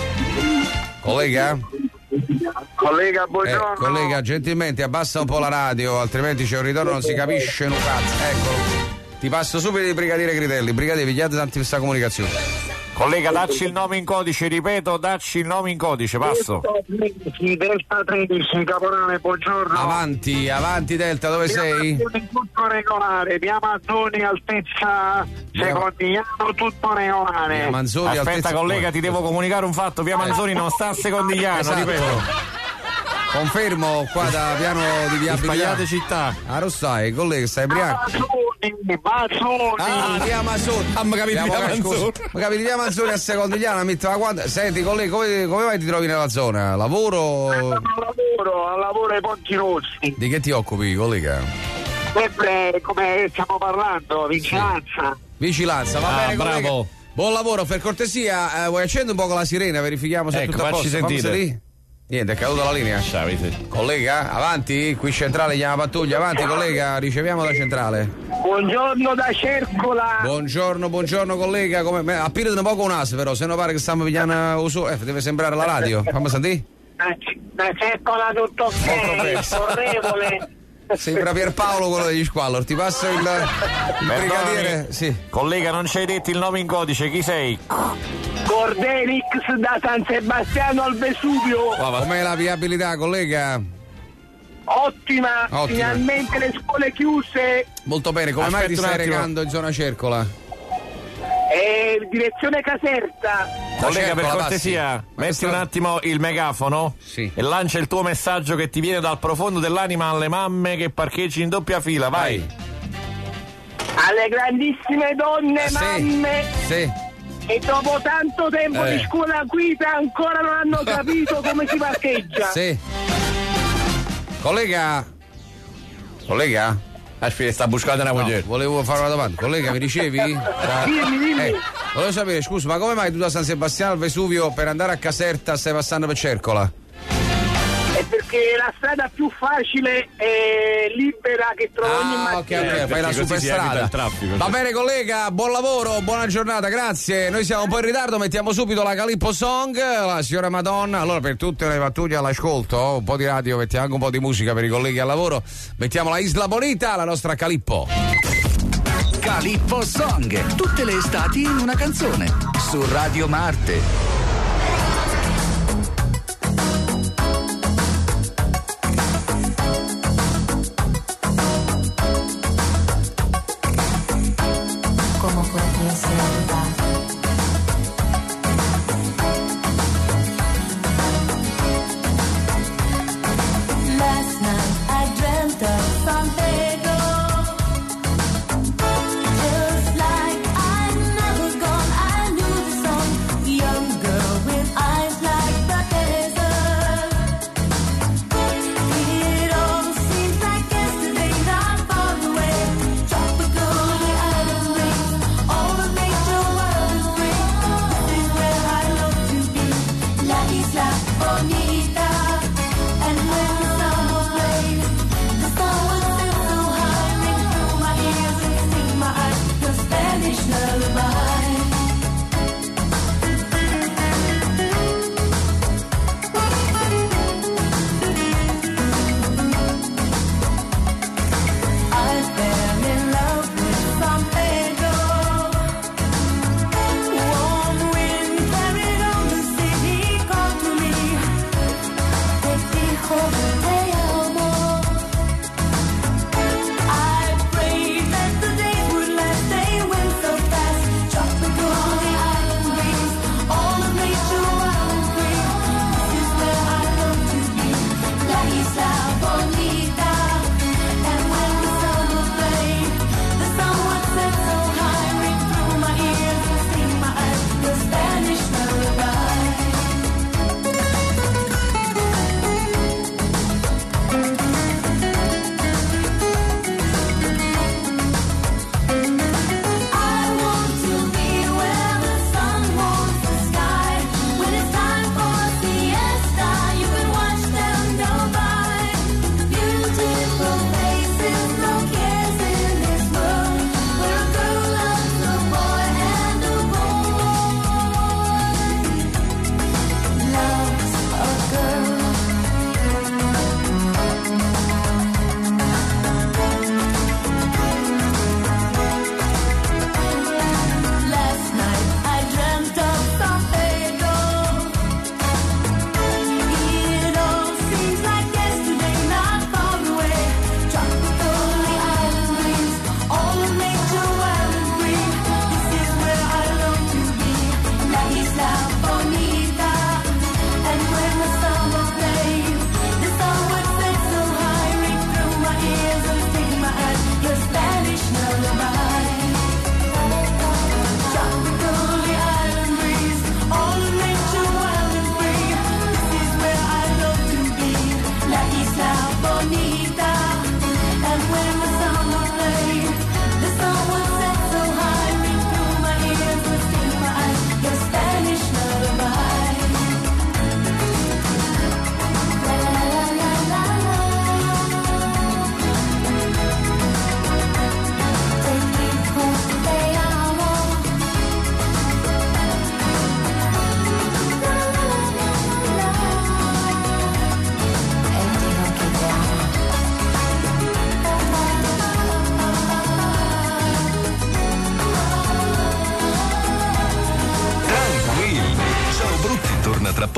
Collega? Collega, buongiorno. Eh, collega, gentilmente abbassa un po' la radio, altrimenti c'è un ritorno, non si capisce un cazzo. Eccolo. Ti passo subito il brigadiere Critelli. Brigadiere, pigliate tanti questa comunicazione. Collega, dacci il nome in codice, ripeto, dacci il nome in codice, passo. Delta tredici, Caporale, buongiorno. Avanti, avanti Delta, dove Via sei? Tutto regolare, via Manzoni, altezza Secondigliano, tutto regolare. Via Manzoni, aspetta altezza... collega, ti devo comunicare un fatto, via Manzoni non sta a Secondigliano, esatto. Ripeto. Confermo qua da piano di via sbagliate città. Ah, lo sai, collega, stai briaco. Mazzoni, ah, via Manzoni. Ah, ma capite via Manzoni. Ma capite via Manzoni a Secondigliano, mi trova quando. Senti, collega, come, come mai ti trovi nella zona? Lavoro? Eh, lavoro, al lavoro ai Ponti Rossi. Di che ti occupi, collega? Sempre come stiamo parlando, vigilanza. Sì. Vigilanza, va ah, bene, bravo. Collega. Buon lavoro, per cortesia, eh, vuoi accendere un po' con la sirena, verifichiamo se ecco, è tutto a posto. Sentite. Niente, è caduta la linea. Ciavete. Collega, avanti, qui centrale chiama pattuglia, avanti collega, riceviamo da centrale. Buongiorno da Cercola. Buongiorno, buongiorno collega, come appena un poco un as però, se no pare che stiamo pigliando uso, eh, deve sembrare la radio. Fammi sentire. Da, da Cercola tutto ok, sorrevole. Sembra Pierpaolo quello degli Squallor, ti passo il, il brigadiere. Sì. Collega, non ci hai detto il nome in codice, chi sei? Cordelix da San Sebastiano al Vesuvio. Oh, com'è la viabilità, collega? Ottima, Ottima. Finalmente le scuole chiuse. Molto bene, come Aspetta mai ti stai recando in zona Cercola? Eh, direzione Caserta. Collega, per cortesia, metti sta... un attimo il megafono sì. e lancia il tuo messaggio che ti viene dal profondo dell'anima alle mamme che parcheggi in doppia fila, vai. vai. Alle grandissime donne, eh, mamme. Sì. sì. E dopo tanto tempo eh. di scuola guida ancora non hanno capito come si parcheggia. Sì. Collega. Collega? Aspetta, sta buscando una no, volevo fare una domanda. Collega, mi ricevi? Da... Dimmi, dimmi. Eh, volevo sapere, scusa, ma come mai tu da San Sebastiano al Vesuvio per andare a Caserta stai passando per Cercola? È perché la strada più facile è libera che trovo ah, ogni mattina. ok, ok, fai la superstrada. Traffico, Va bene collega, buon lavoro, buona giornata, grazie. Noi siamo un po' in ritardo, mettiamo subito la Calippo Song, la signora Madonna. Allora per tutte le pattuglie all'ascolto, un po' di radio, mettiamo anche un po' di musica per i colleghi al lavoro. Mettiamo la Isla Bonita, la nostra Calippo. Calippo Song, tutte le estati in una canzone, su Radio Marte. Young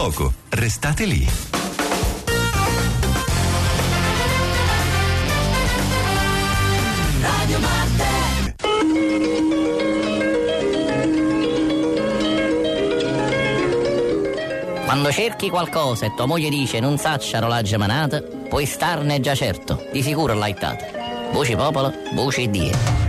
poco. Restate lì. Radio Matte. Quando cerchi qualcosa e tua moglie dice non saccia l'orologio manata, puoi starne già certo, di sicuro l'hai tata. Voce popolo, voce die.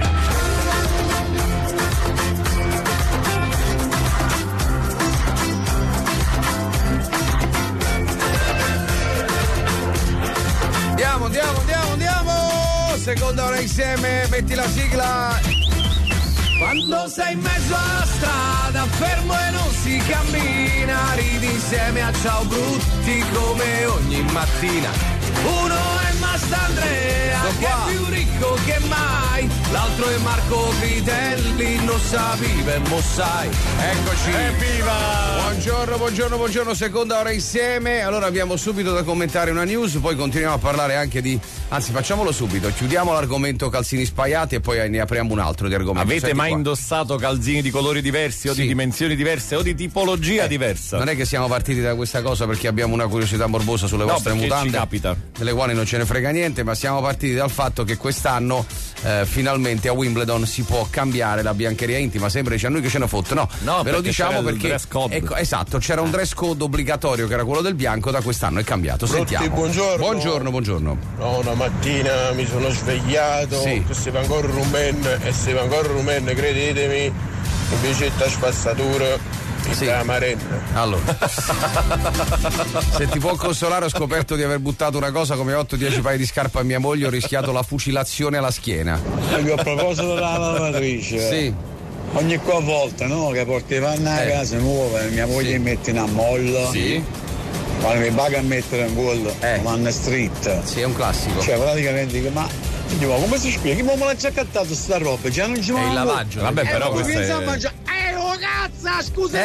Andiamo, andiamo, andiamo, andiamo! Seconda ora insieme, metti la sigla. Quando sei in mezzo alla strada, fermo e non si cammina, ridi insieme a ciao brutti come ogni mattina. Uno è Mastandrea, che è più ricco che mai, l'altro è Marco Vitelli, non sa vive, mo sai. Eccoci. Evviva! Buongiorno, buongiorno, buongiorno, seconda ora insieme. Allora abbiamo subito da commentare una news, poi continuiamo a parlare anche di... Anzi, facciamolo subito, chiudiamo l'argomento calzini spaiati e poi ne apriamo un altro di argomento. Avete Senti mai qua. indossato calzini di colori diversi o Sì. di dimensioni diverse o di tipologia Eh, diversa? Non è che siamo partiti da questa cosa perché abbiamo una curiosità morbosa sulle No, vostre perché mutande, ci capita. delle quali non ce ne frega niente, ma siamo partiti dal fatto che quest'anno eh, finalmente a Wimbledon si può cambiare la biancheria intima. Sembra dice a noi che ce ne fotte, no? No, ve lo perché diciamo c'era il perché dress code. ecco, esatto, c'era un dress code obbligatorio che era quello del bianco, da quest'anno è cambiato. Brutti, Sentiamo. buongiorno. Buongiorno, buongiorno. No, una mattina mi sono svegliato, Sì. che si fa ancora rumen e si fa ancora rumen, credetemi, invece sta spazzatura. Sì. La Marenna. Allora, se ti può consolare, ho scoperto di aver buttato una cosa come otto dieci paia di scarpe a mia moglie, ho rischiato la fucilazione alla schiena. Io a proposito della lavatrice, Sì. ogni qua volta no, che porti i panni a Eh. casa nuova, mia moglie Sì. mi mette in molla, Sì. quando mi paga a mettere in quello, Eh. vanno street. Sì, è un classico. Cioè praticamente dico, ma dico, ma come si spiega? Come me l'ha già accattato sta roba? Già non ci È il lavaggio. Vabbè, Eh, però ma questo pensa a è... mangiare- Eh, oh cazzo, scusa!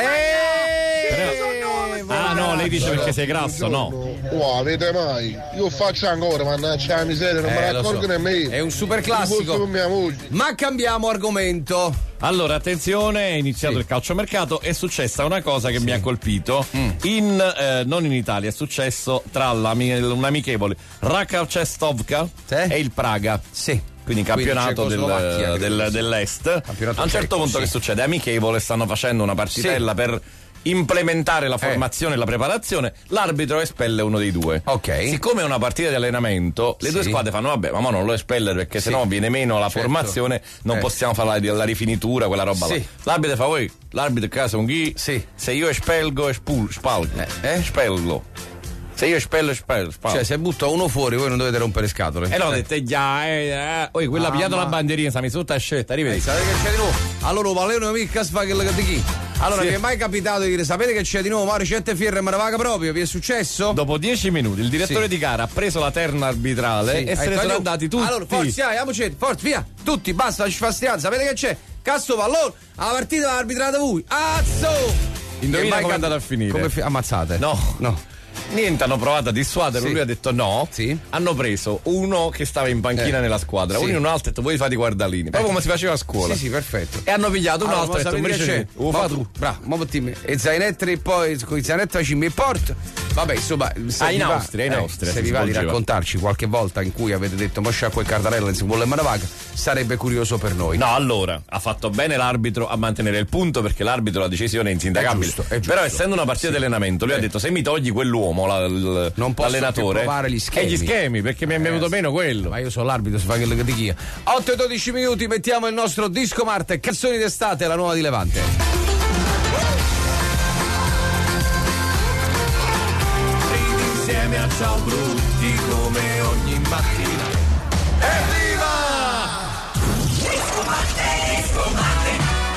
Ah no, lei dice perché sei grasso, no? Wow, avete mai? Io faccio ancora, mannaggia la miseria, non Eh, me ne lo accorgo so. nemmeno. È un super Io posso classico. con mia moglie. Ma cambiamo argomento. Allora, attenzione, è iniziato Sì. il calciomercato, è successa una cosa che mi ha colpito. Mm. In, eh, non in Italia, è successo tra la, un amichevole Rakov Cestovka Sì. e il Praga. Sì. Quindi campionato Quindi del, Cecoslovacchia, del- credo. dell'est. Campionato A un certo ceco, punto sì. che succede? Amichevole, stanno facendo una partitella per implementare la formazione e la preparazione, l'arbitro espelle uno dei due. Ok. Siccome è una partita di allenamento, le Sì. due squadre fanno vabbè, ma mo non lo espellere perché Sì. sennò viene meno la Certo. formazione, non Eh. possiamo fare la, la rifinitura, quella roba Sì. là. L'arbitro fa voi, l'arbitro a casa un chi? Sì. Se io espelgo, espul, spalgo. Eh, eh? Spello. Se io espello, espello, spalgo. Cioè, se butto uno fuori, voi non dovete rompere scatole. E no, ho detto già, eh, eh. Oi, quella ha Ah, pigliato ma- la bandierina, sta mi tutta scelta, Eh, arrivederci. sapete che c'è di nuovo? Allora, Valero mica fa che di chi? Allora, Sì. vi è mai capitato di dire, sapete che c'è di nuovo Mario Cette Fierre e me ne vaga proprio? Vi è successo? Dopo dieci minuti il direttore Sì. di gara ha preso la terna arbitrale Sì. e se Hai ne detto, sono andati tutti. Allora, forza, andiamoci, forza, via, tutti, basta, ci fa stianza, sapete che c'è? Cazzo pallone, la partita l'ha arbitrata voi, azzo! Indovina Vi è mai come è cap- andata a finire? Come fi- ammazzate? No. No. Niente, hanno provato a dissuaderlo, Sì. lui ha detto no. Sì. Hanno preso uno che stava in panchina Eh. nella squadra, Sì. uno e un altro ha detto voi fate i guardalini, proprio come si faceva a scuola. Sì, sì, perfetto. E hanno pigliato un Allora, altro e ma ha detto sapete che invece c'è? lo Ma fa tu, tu. bravo, ma metti e zainetto e poi con i zainetto facciamo il porto. Vabbè, insomma, se Ah, vi in va- Austria, in eh, Austria se si vi va di svolgeva. raccontarci qualche volta in cui avete detto ma sciacqua e cardarella non si vuole me ne vaga, sarebbe curioso per noi. No, allora, ha fatto bene l'arbitro a mantenere il punto perché l'arbitro la decisione è insindacabile. È giusto, è giusto. Però essendo una partita Sì. di allenamento, lui Eh. ha detto se mi togli quell'uomo, la- il- Non posso l'allenatore, più provare gli schemi. e gli schemi, perché mi è venuto Eh, meno quello. Ma io sono l'arbitro, si fa che le chia. otto e dodici minuti, mettiamo il nostro disco Marte, canzoni d'estate, la nuova di Levante. Ridi insieme a ciao brutti come ogni mattina. Evviva! Disco Marte, Disco Marte.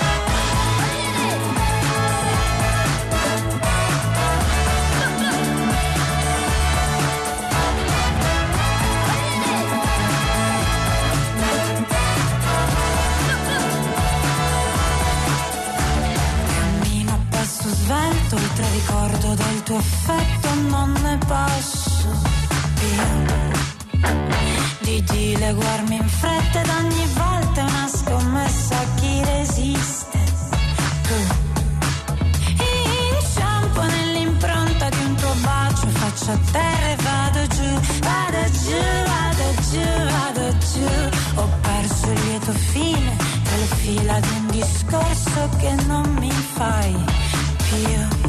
Cammino a passo svelto, oltre ricordo del tuo affetto non ne posso più di dileguarmi in fretta ed ogni volta è una scommessa a chi resiste. Tu inciampo nell'impronta lascio a terra e vado giù, vado giù, vado giù, vado giù. Ho perso il lieto fine tra le fila di un discorso che non mi fai più.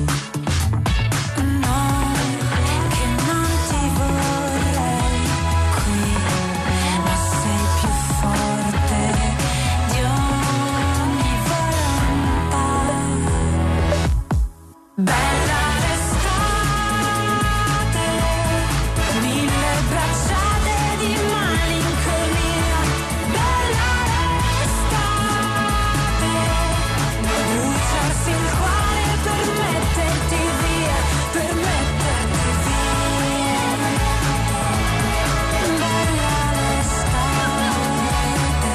Bella l'estate, mille bracciate di malinconia. Bella l'estate, bruciarsi il cuore per metterti via, per metterti via. Bella l'estate,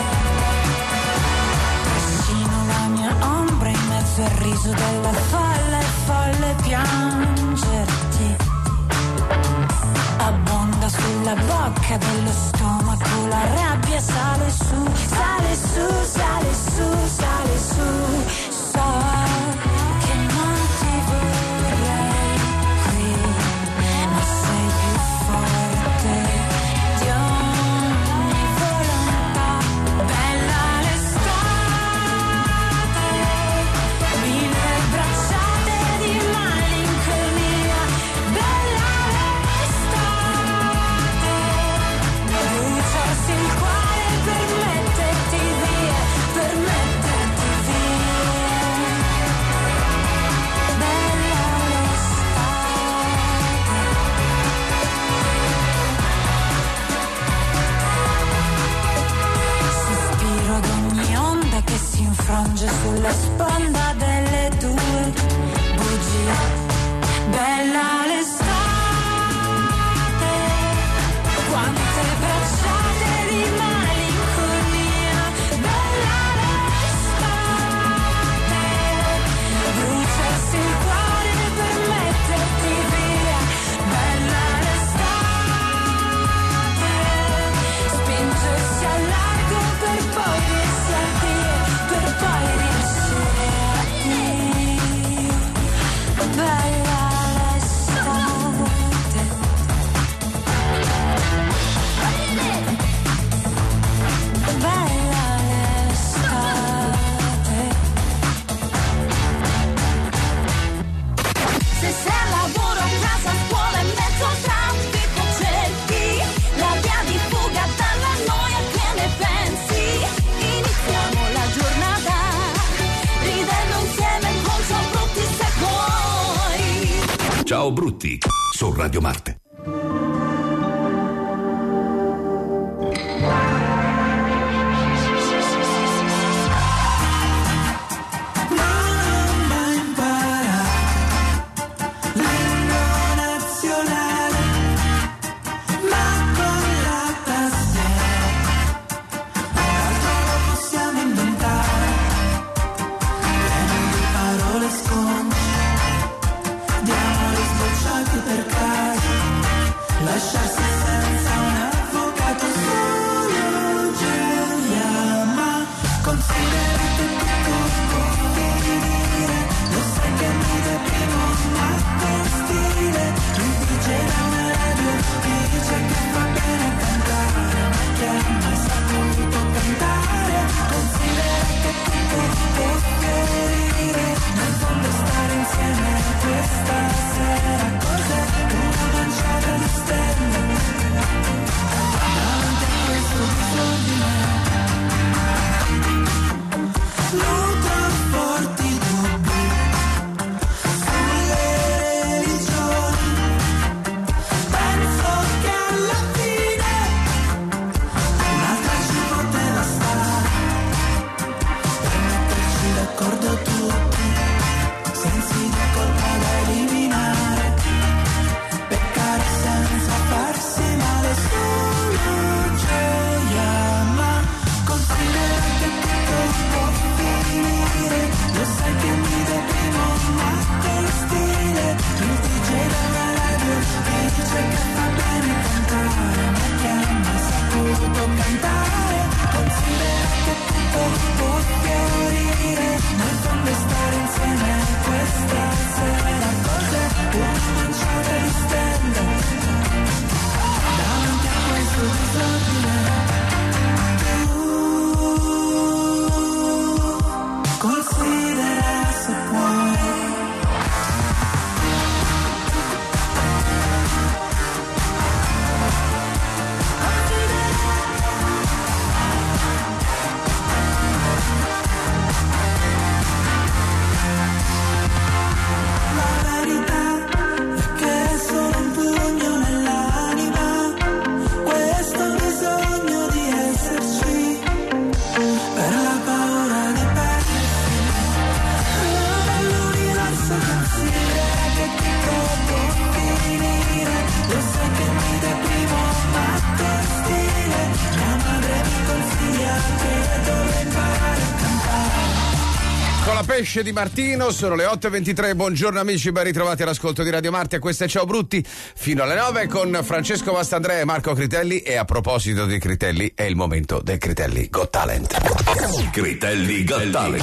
trascino la mia ombra in mezzo al riso della folla, folle piangerti. Abbonda sulla bocca dello stomaco, la rabbia sale su, sale su, sale su, sale su. So che non ti vorrei qui, ma sei più forte di ogni volontà. Bella l'estate, mille bracciate di malinconia. Bella l'estate, bruciarsi il cuore per metterti via, per metterti via. Bella l'estate, sospiro ad ogni onda che si infrange sulla sponda delle tue bugie. Bella l'estate, quante bracciate di malinconia. Bella l'estate, bruciarsi il cuore per metterti via. Bella l'estate, spingersi al largo per poi dirsi addio, per poi dirsi addio. Bella l'estate, bella l'estate. Se sei al lavoro, a casa, a scuola, in mezzo al traffico, cerchi la via di fuga dalla noia, che ne pensi? Iniziamo la giornata ridendo insieme con Ciao Brutti, se vuoi. Ciao Brutti su Radio Marte. Nazionale, ma con la tastiera altro lo possiamo inventare, pieno di parole sconce, di amori sbocciati per caso, lasciarsi senza un avvocato, solo gioia, ma considera che tutto può finire, lo sai che mi deprimo ma con stile, il D J da una radio dice che va bene cantare, ma chi ha mai saputo cantare, considera che tutto può fiorire, nel fondo stare insieme questa sera, cos'è una manciata di stelle, davanti a questo disordine, nutro forti dubbi sulle religioni, penso che alla fine un'altra ci poteva stare, per metterci d'accordo tutti, sensi di colpa da eliminare, peccare senza farsi male, solo gioia, ma considera che tutto può finire, lo sai che mi deprimo ma con stile, il D J dalla radio dice che fa bene cantare, ma chi ha mai saputo cantare, considera che tutto può fiorire, nel fondo stare insieme questa sera, cos'è una manciata notte distende davanti a questo disordine. Tu considera se puoi. Con la pesce di Martino, sono le otto e ventitré, buongiorno amici, ben ritrovati all'ascolto di Radio Marte, questa è Ciao Brutti, fino alle nove con Francesco Mastandrea e Marco Critelli. E a proposito dei Critelli, è il momento del Critelli Got Talent. Critelli Got Talent.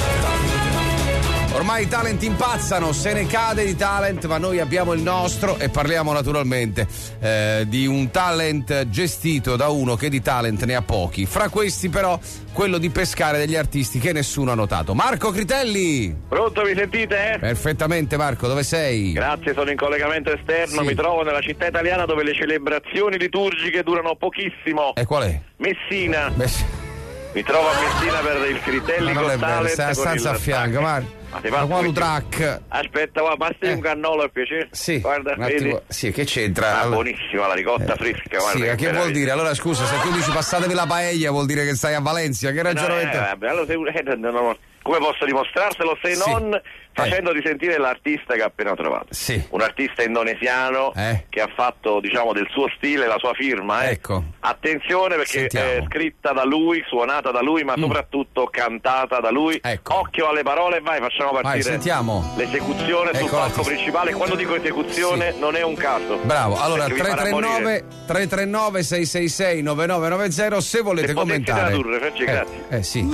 Ormai i talent impazzano, se ne cade di talent, ma noi abbiamo il nostro e parliamo naturalmente eh, di un talent gestito da uno che di talent ne ha pochi. Fra questi però quello di pescare degli artisti che nessuno ha notato. Marco Critelli! Pronto, mi sentite? Perfettamente Marco, dove sei? Grazie, sono in collegamento esterno, Sì. mi trovo nella città italiana dove le celebrazioni liturgiche durano pochissimo. E qual è? Messina. Beh, Mi trovo a Messina per il Critelli Ma non è Got vero, Talent. stai con abbastanza il a fianco, Marco. Ma ti Ma faccio quando quindi- track? Aspetta, guarda, basti Eh. un cannolo a piacere. Sì, Guarda, un vedi? attimo. Sì, che c'entra? Ah, Allora- buonissima la ricotta Eh, fresca, guarda. Sì, ma che vuol meraviglia. dire? Allora scusa, se tu dici passatevi la paella vuol dire che stai a Valencia, che No, ragionamento eh, è? vabbè, allora se, eh, no, no, come posso dimostrarselo se Sì. non facendoti sentire l'artista che ho appena trovato? Sì. Un artista indonesiano Eh. che ha fatto, diciamo, del suo stile la sua firma. Eh. Ecco. Attenzione perché Sentiamo. è scritta da lui, suonata da lui, ma soprattutto cantata da lui. Occhio alle parole, vai, facciamo partire Vai, sentiamo. l'esecuzione sul Ecco palco l'artista. principale. Quando dico esecuzione non è un caso. Bravo, allora Perché mi tre farà tre nove morire. tre tre nove sei sei sei nove nove nove zero se volete Se potessi commentare. tradurre, Franci, eh, grazie. eh sì.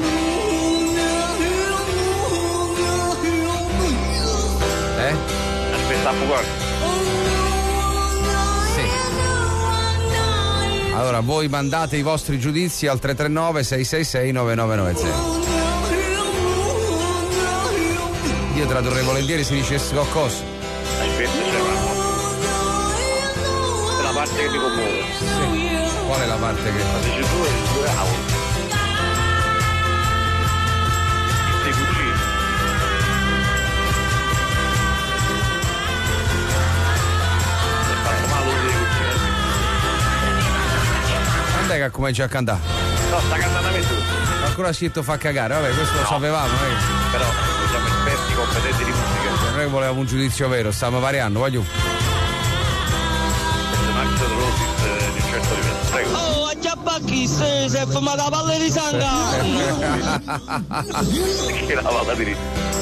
Eh? Aspetta, guarda. Sì. Allora voi mandate i vostri giudizi al tre tre nove sei sei sei nove nove nove zero. Io tradurrei volentieri se dicessi qualcosa. Aspetta, c'è una. È la parte che mi commuove. Sì. Qual è la parte che La dici tu e il bravo. Sei cucini. È fatto male uno dei cucini. Quando è che comincia a cantare? No, sta cantando a me tu. Qualcuno ha scritto fa cagare, vabbè, questo lo No. sapevamo, non è che- Però siamo esperti competenti di musica. non è che volevamo un giudizio vero, stiamo variando, voglio. Questo è Max Rosis eh, di un certo livello. Prego. Oh, a Giabbacchi si è fumata la palla di sanga. Che la vada di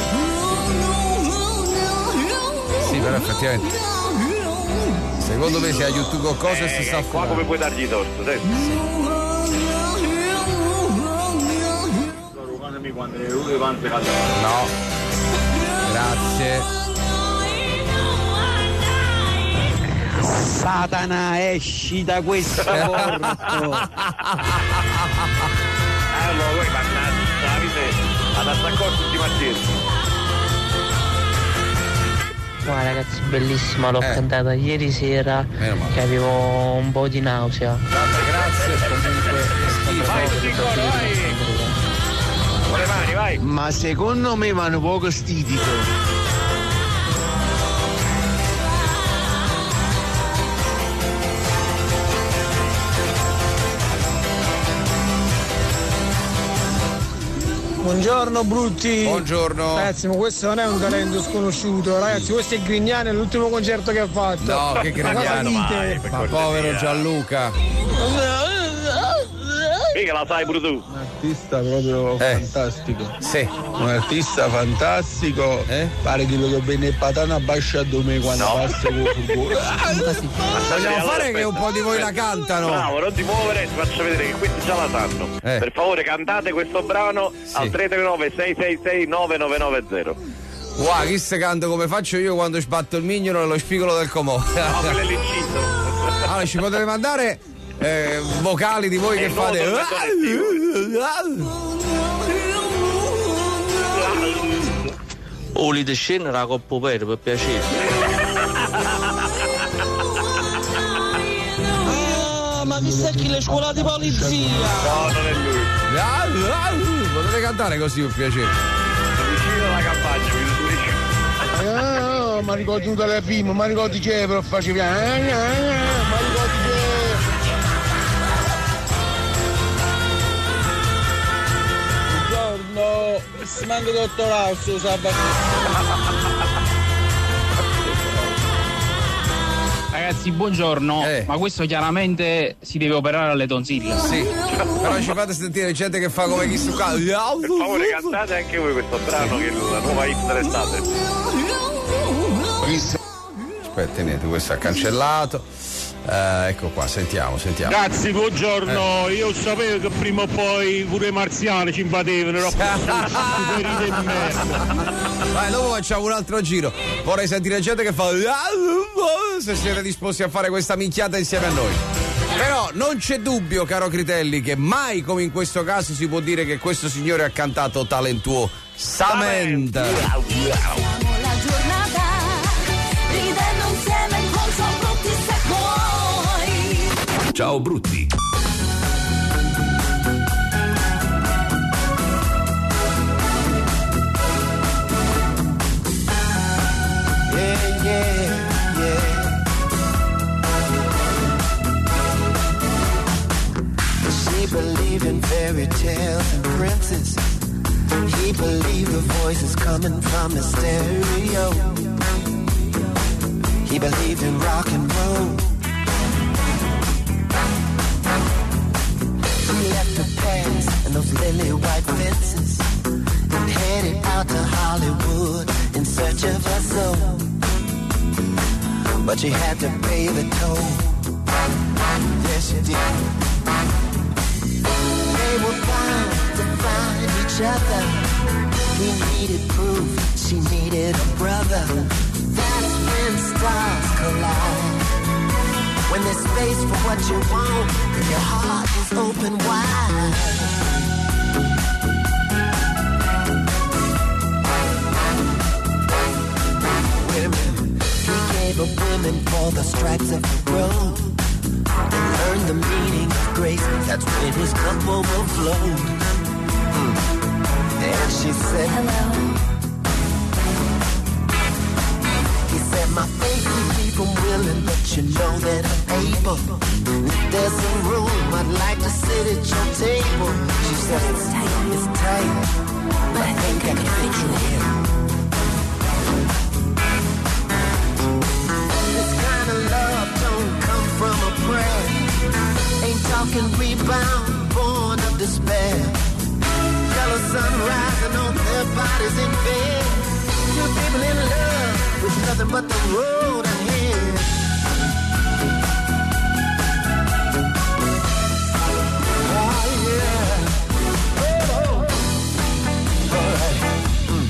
Sì, però effettivamente. Secondo me se a YouTube qualcosa si sta Eh, qua come puoi dargli torto, senti? No. Grazie. Satana, esci da questo corpo. Allora, voi mannaggia, avete ad attaccare tutti i martieri. No ragazzi, bellissima, l'ho Eh. cantata ieri sera che avevo un po' di nausea. Grazie. Vai, tutti in coro, vai! Con le mani, vai! Ma secondo me vanno poco stitico. Buongiorno brutti. Buongiorno. Ragazzi, ma questo non è un talento sconosciuto, ragazzi, questo è Grignani, è l'ultimo concerto che ha fatto. No, che Ma cosa Grignano, dite? Ma povero Gianluca. Mica la sai pure tu. Un artista proprio fantastico. Sì. Un artista fantastico. Pare che lo bene patana bascia a me quando passa con il furgone. Vogliamo fare che un po' di voi la cantano? Bravo, non ti muovere, ti faccio vedere che questi già la sanno. Eh. Per favore cantate questo brano al tre tre nove sei sei sei nove nove nove zero. Wow, chi se canta come faccio io quando sbatto il mignolo nello spigolo del comò. No, quello è l'inciso. Allora ci potete mandare eh, vocali di voi è che fate. Oli di scena la coppa per per piacere. Ah, ma chissà chi le scuola di polizia? No, non è lui. Potete cantare così per piacere. Vicino alla campagna, mi dice. Ah, ma ricordi tutte le prime, ma ricordi che però facevi. Ah, ah, ah, ma ricordi che. Buongiorno, si manca dottorato, Ragazzi, buongiorno. Eh. Ma questo chiaramente si deve operare alle tonsille. Sì, però ci fate sentire gente che fa come chi su casa. Per favore, cantate anche voi questo brano che è la nuova hit dell'estate. Aspetta, niente, questo ha cancellato. Eh, ecco qua, sentiamo, sentiamo. Ragazzi, buongiorno. Eh. Io sapevo che prima o poi pure i marziani ci invadevano. Ero superite di merda. Vai, dopo facciamo un altro giro. Vorrei sentire gente che fa. Se siete disposti a fare questa minchiata insieme a noi. Però non c'è dubbio, caro Critelli, che mai come in questo caso si può dire che questo signore ha cantato talentuosamente. La giornata ridendo insieme con ciao brutti se vuoi. Ciao Brutti. Yeah, yeah, yeah. She believed in fairy tales and princes. He believed the voices coming from the stereo. He believed in rock and roll. He left the past and those lily white fences and headed out to Hollywood in search of her soul. But she had to pay the toll. Yes, she did. They were bound to find each other. He needed proof, she needed a brother. That's when stars collide. When there's space for what you want, and your heart is open wide. Women, he gave up women for the stripes of the road. And learned the meaning of grace, that's when his cup overflowed. Mm. And she said, hello. He said, my faith keeps me from willing, but you know that I'm able. And if there's a room, I'd like to sit at your table. She said, it's tight, it's tight, but I think I can fit you in. This kind of love don't come from a prayer. Ain't talking rebound, born of despair. Yellow sun rising on their bodies in bed. Two people in love with nothing but the road ahead. Oh yeah. Oh, oh. All right. Mm.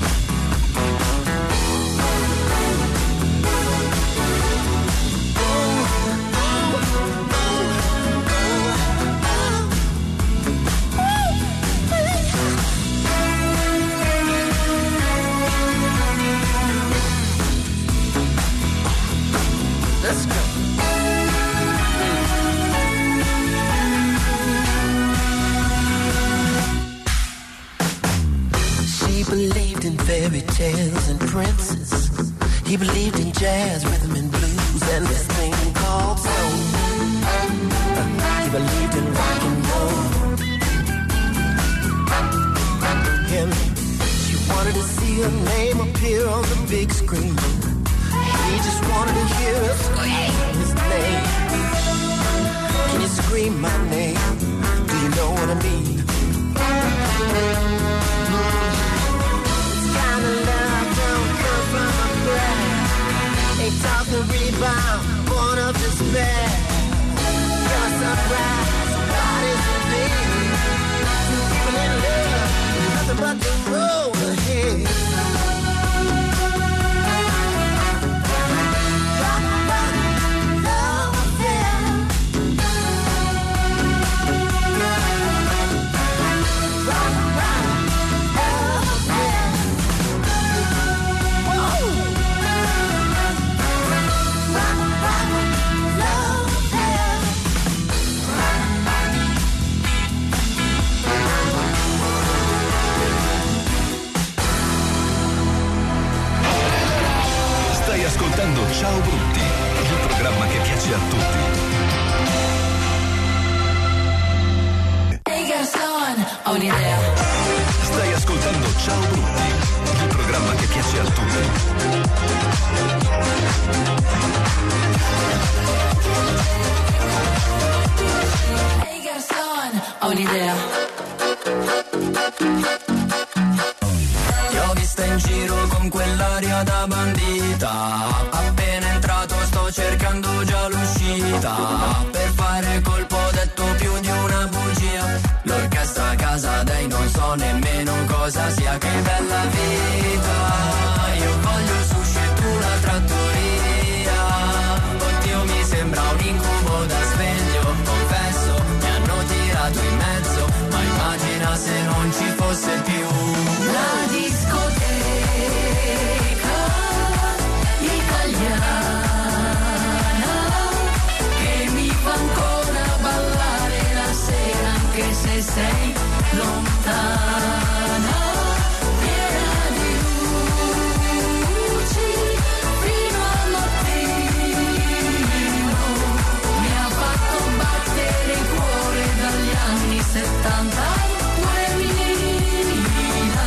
Let's go. She believed in fairy tales and princes. He believed in jazz, rhythm and blues, and this thing called soul. He believed in rock and roll. Him, she wanted to see her name appear on the big screen. He just wanted to hear her scream his name. Can you scream my name? Do you know what I mean? This kind of love don't come from a prayer. Ain't talking rebound, born of despair. You're a sunrise, bodies in bed. Two people in love, nothing but the road ahead. ho un'idea. Stai ascoltando Ciao Brutti, il programma che piace a tutti. Ehi garçon, ho un'idea. Ti ho vista in giro con quell'aria da bandita. Appena entrato sto cercando già l'uscita. Per fare colpo ho detto più di una bugia. L'orchestra a casa dei non so nemmeno cosa sia. Che bella vita. Io voglio sushi e tu la trattoria. Oddio mi sembra un incubo da sveglio. Confesso mi hanno tirato in mezzo. Ma immagina se non ci fosse più La discoteca italiana che mi fa ancora ballare la sera anche se sei lontana, piena di luci fino al mattino, mi ha fatto battere il cuore dagli anni settanta al duemila.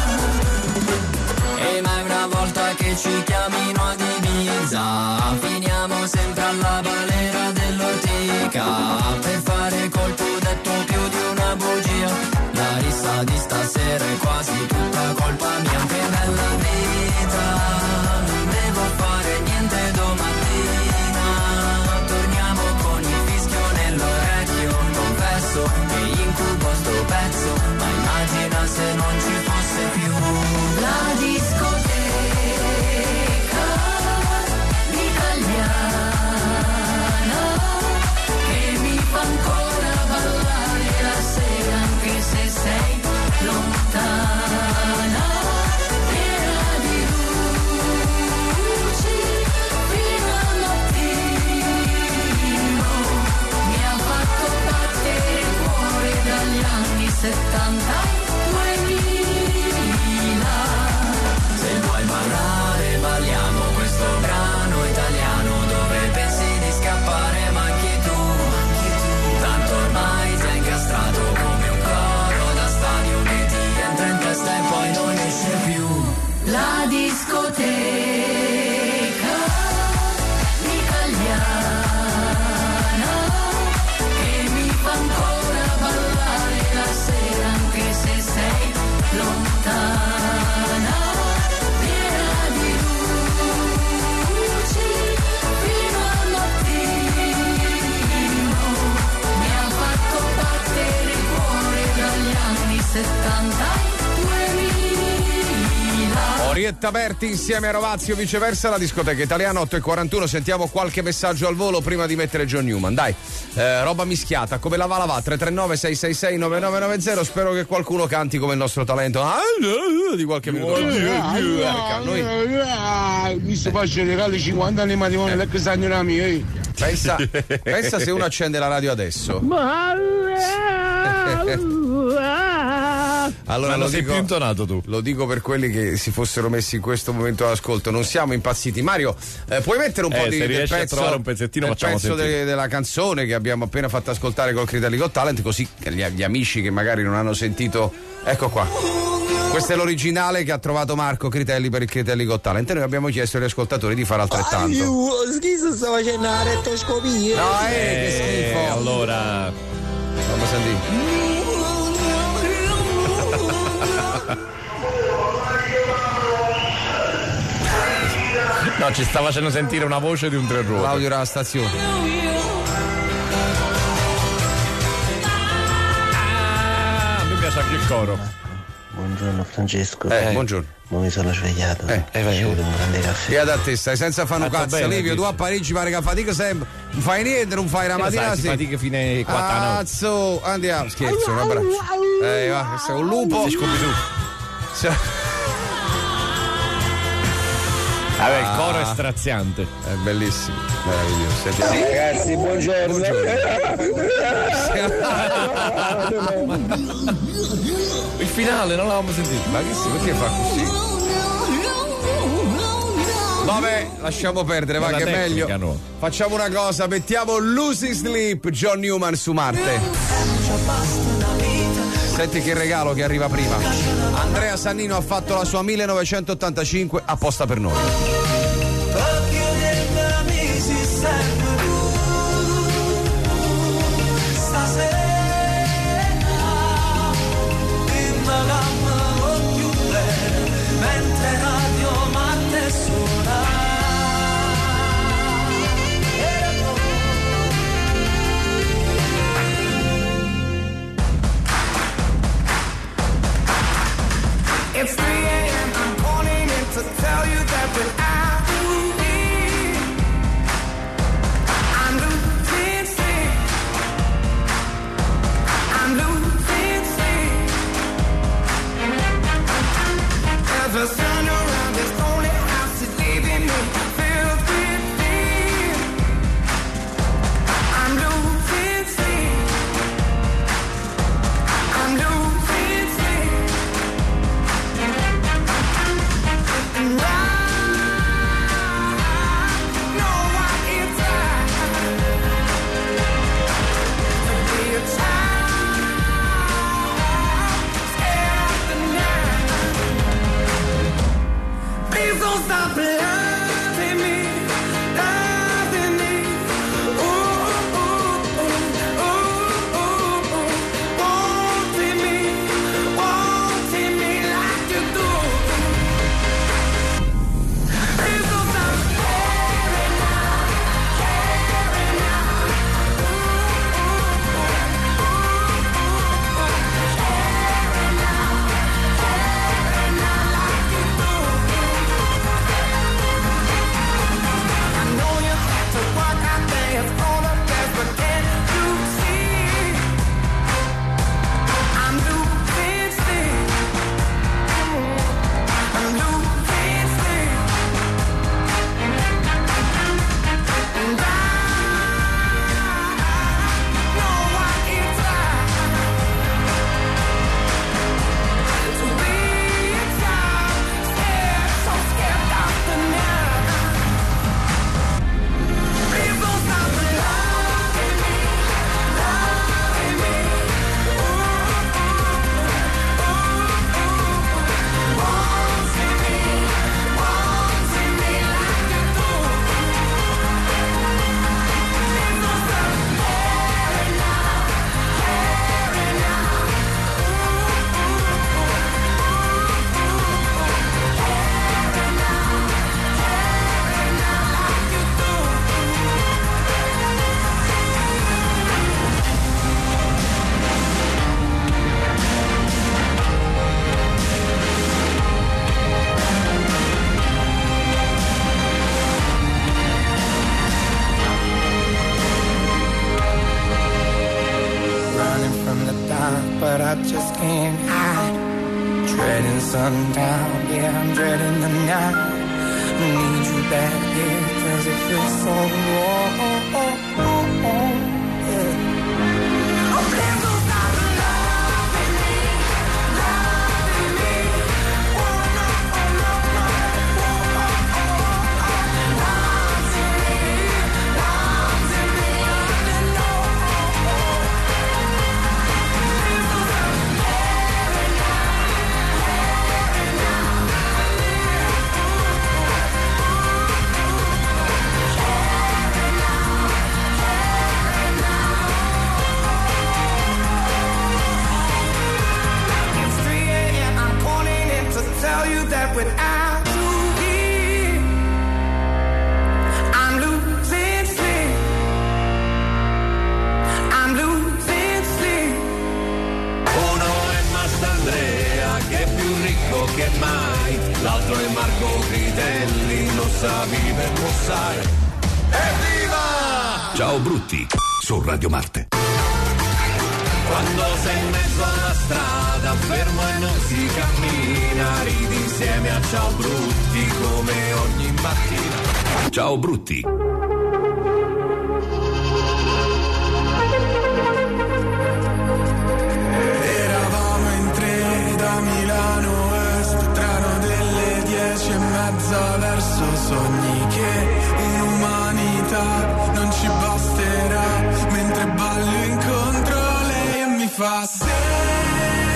E mai una volta che ci chiamino ad Ibiza finiamo sempre alla balera dell'Ortica. Per fare colpo ho detto più di una bugia. La rissa di stasera è quasi tutta colpa mia. Che bella vita, non devo fare niente domattina. Torniamo con il fischio nell'orecchio. Confesso che incubo sto pezzo, ma immagina se non ci fosse più La discoteca italiana che mi fa ancora ballare la sera anche se sei lontana, piena di luci fino al mattino, mi ha fatto battere il cuore dagli anni settanta al duemila. Se vuoi ballare balliamo questo brano italiano dove pensi di scappare ma anche tu, tanto ormai sei incastrato come un coro da stadio che ti entra in testa e poi non esce più. La discoteca italiana che mi fa ancora ballare la sera anche se sei lontana, piena di luci fino al mattino, mi ha fatto battere il cuore dagli anni settanta al duemila. Orietta Berti insieme a Rovazio, viceversa la discoteca italiana. Otto e quarantuno, sentiamo qualche messaggio al volo prima di mettere John Newman. Dai, eh, roba mischiata, come la va la va? tre tre nove sei sei sei nove nove nove zero. Spero che qualcuno canti come il nostro talento ah, di qualche minuto. Noi... Mi sto facendo regali cinquanta anni matrimonio e che signora mia. Pensa, pensa se uno accende la radio adesso. Allora, Ma non lo sei dico, più intonato tu. Lo dico per quelli che si fossero messi in questo momento all'ascolto. Non siamo impazziti. Mario, eh, puoi mettere un po' Eh, di se del riesci a pezzo, trovare un pezzettino, del facciamo pezzo sentire. de- della canzone che abbiamo appena fatto ascoltare col Critelli Got Talent, così che gli, gli amici che magari non hanno sentito. Ecco qua. Questo è l'originale che ha trovato Marco Critelli per il Critelli Got Talent. E noi abbiamo chiesto agli ascoltatori di fare altrettanto. Io, schifo, stavo facendo la rettoscopia. No, eh, che schifo. Allora, Vamos sentire. no, ci sta facendo sentire una voce di un tre ruote. L'audio della stazione. Ah, mi piace anche il coro. Buongiorno Francesco. Eh, buongiorno. Ma mi sono svegliato. Eh, eh, ci vuole un grande caffè. Fia da te, stai senza fare un Fatto cazzo, bene, Livio. Tu dici. a Parigi pare che fatichi sempre. Non fai niente, non fai la Che lo mattina. sai, si fatica fino ai quattro anni. Cazzo, andiamo. Scherzo, un abbraccio. Eh, va, questo è un lupo. Si scopi tu. Cioè, Vabbè, il coro è straziante. è bellissimo, meraviglioso. Sentiamo. Sì, ragazzi, buongiorno. Il finale non l'avevamo sentito. Ma che si, perché fa così? Vabbè, lasciamo perdere, va È la che è tecnica, meglio. no. Facciamo una cosa, mettiamo Losing Sleep, John Newman su Marte. Già basta una vita Senti che regalo che arriva prima. Andrea Sannino ha fatto la sua millenovecentottantacinque apposta per noi. Mentre Radio Marte suona. It's three a.m. I'm calling in to tell you that without you, I'm losing sleep. I'm losing sleep. As I turn around, this lonely house is leaving me filled with fear. I'm losing sleep. I'm losing sleep. And I know what it's like to be a child, scared of the night. Please don't stop loving me, loving me. Ooh, ooh, ooh, ooh, ooh, ooh. Wanting me, wanting me like you do. Please don't stop caring now, caring now. Ooh, ooh, ooh, ooh, ooh. Caring now, caring now like you do. I know you have to work out there for the best, but can't you see? I'm losing sleep. I'm losing sleep. And I know what it's like to be a child, scared, so scared of the night. Please don't stop loving me, loving me. Ooh, ooh, ooh, ooh, ooh. Wanting me, wanting me like you do. Please don't stop caring now, caring now. Ooh, ooh, ooh, ooh, ooh. Caring now, caring now like you do. Running from the dark, but I just can't hide. Dreading sundown, yeah, I'm dreading the night. I need you back here, cause it feels so wrong. Yeah. Oh, please don't stop loving me, loving me. Oh, no, oh, no, no. Oh, oh, oh, oh. Wanting me, wanting me. I know. Please don't stop caring now, caring now. Caring now, caring now. It's three a.m. I'm calling in to tell you that without you here, I'm losing sleep. I'm losing sleep. Uno è Mastandrea che è più ricco che mai, l'altro è Marco Critelli, lo sa vivere, lo sai. Evviva! Ciao Brutti su Radio Marte. Quando sei in mezzo alla strada, fermo e non si cammina, ridi insieme a Ciao Brutti come ogni mattina. Ciao Brutti. Eravamo in tre da Milano Est, treno delle dieci e mezza verso sogni che un'umanità non ci basterà, mentre ballo incontro lei e mi fa se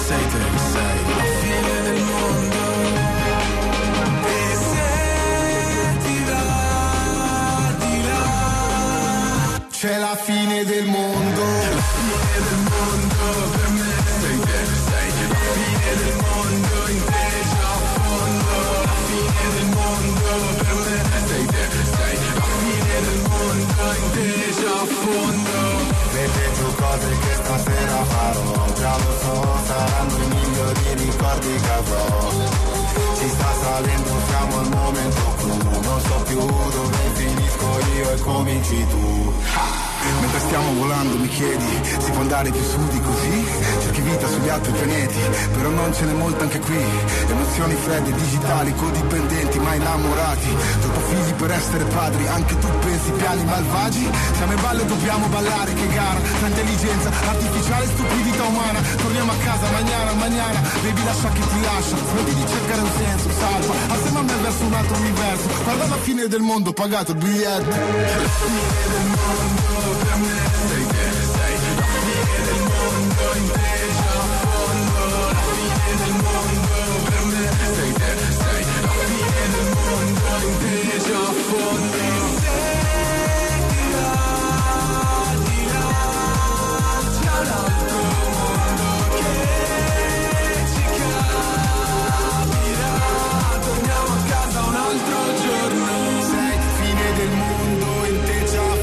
sei te, sei la fine del mondo. E se di là, di là c'è la fine del mondo, la fine del mondo per me sei te, sei la fine del mondo, in te già a fondo, la fine del mondo per me sei te, sei la fine del mondo, in te già a fondo. Vedi tu cose che stasera farò, già lo so, saranno i migliori ricordi che avrò. Ci sta salendo, siamo al momento clou, non so più dove finisco io e cominci tu. Ha! Mentre stiamo volando mi chiedi, si può andare più su di così? Cerchi vita sugli altri pianeti, però non ce n'è molta anche qui. Emozioni fredde, digitali, codipendenti, ma innamorati. Troppo figli per essere padri, anche tu pensi piani malvagi? Siamo in ballo e dobbiamo ballare, che gara, tra intelligenza artificiale e stupidità umana. Torniamo a casa, mañana, mañana, baby lascia che ti lascia. Smetti di cercare un senso, salva, assieme a me verso un altro universo. Guarda la fine del mondo, pagato il biglietto. La fine del mondo per me sei te, sei la fine del mondo, in te già a fondo, la fine del mondo per me sei te, sei la fine del mondo, in te già a fondo. E se di là, di là c'è un altro mondo che ci capirà, torniamo a casa un altro giorno. Sei fine del mondo, in te già a fondo.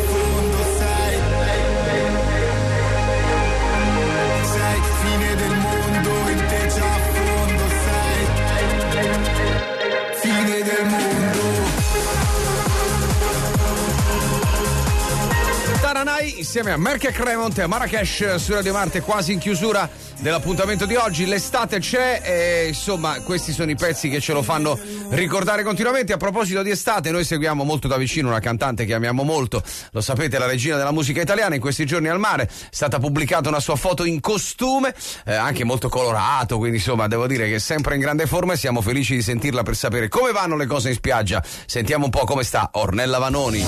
Sei fine del mondo, in te già a fondo, sei fine del mondo. Taranai insieme a Merck e Cremont e a Marrakesh su Radio Marte, quasi in chiusura dell'appuntamento di oggi. L'estate c'è e insomma questi sono i pezzi che ce lo fanno ricordare continuamente. A proposito di estate, noi seguiamo molto da vicino una cantante che amiamo molto, lo sapete, la regina della musica italiana. In questi giorni al mare è stata pubblicata una sua foto in costume, eh, anche molto colorato, quindi insomma devo dire che è sempre in grande forma e siamo felici di sentirla per sapere come vanno le cose in spiaggia. Sentiamo un po' come sta Ornella Vanoni.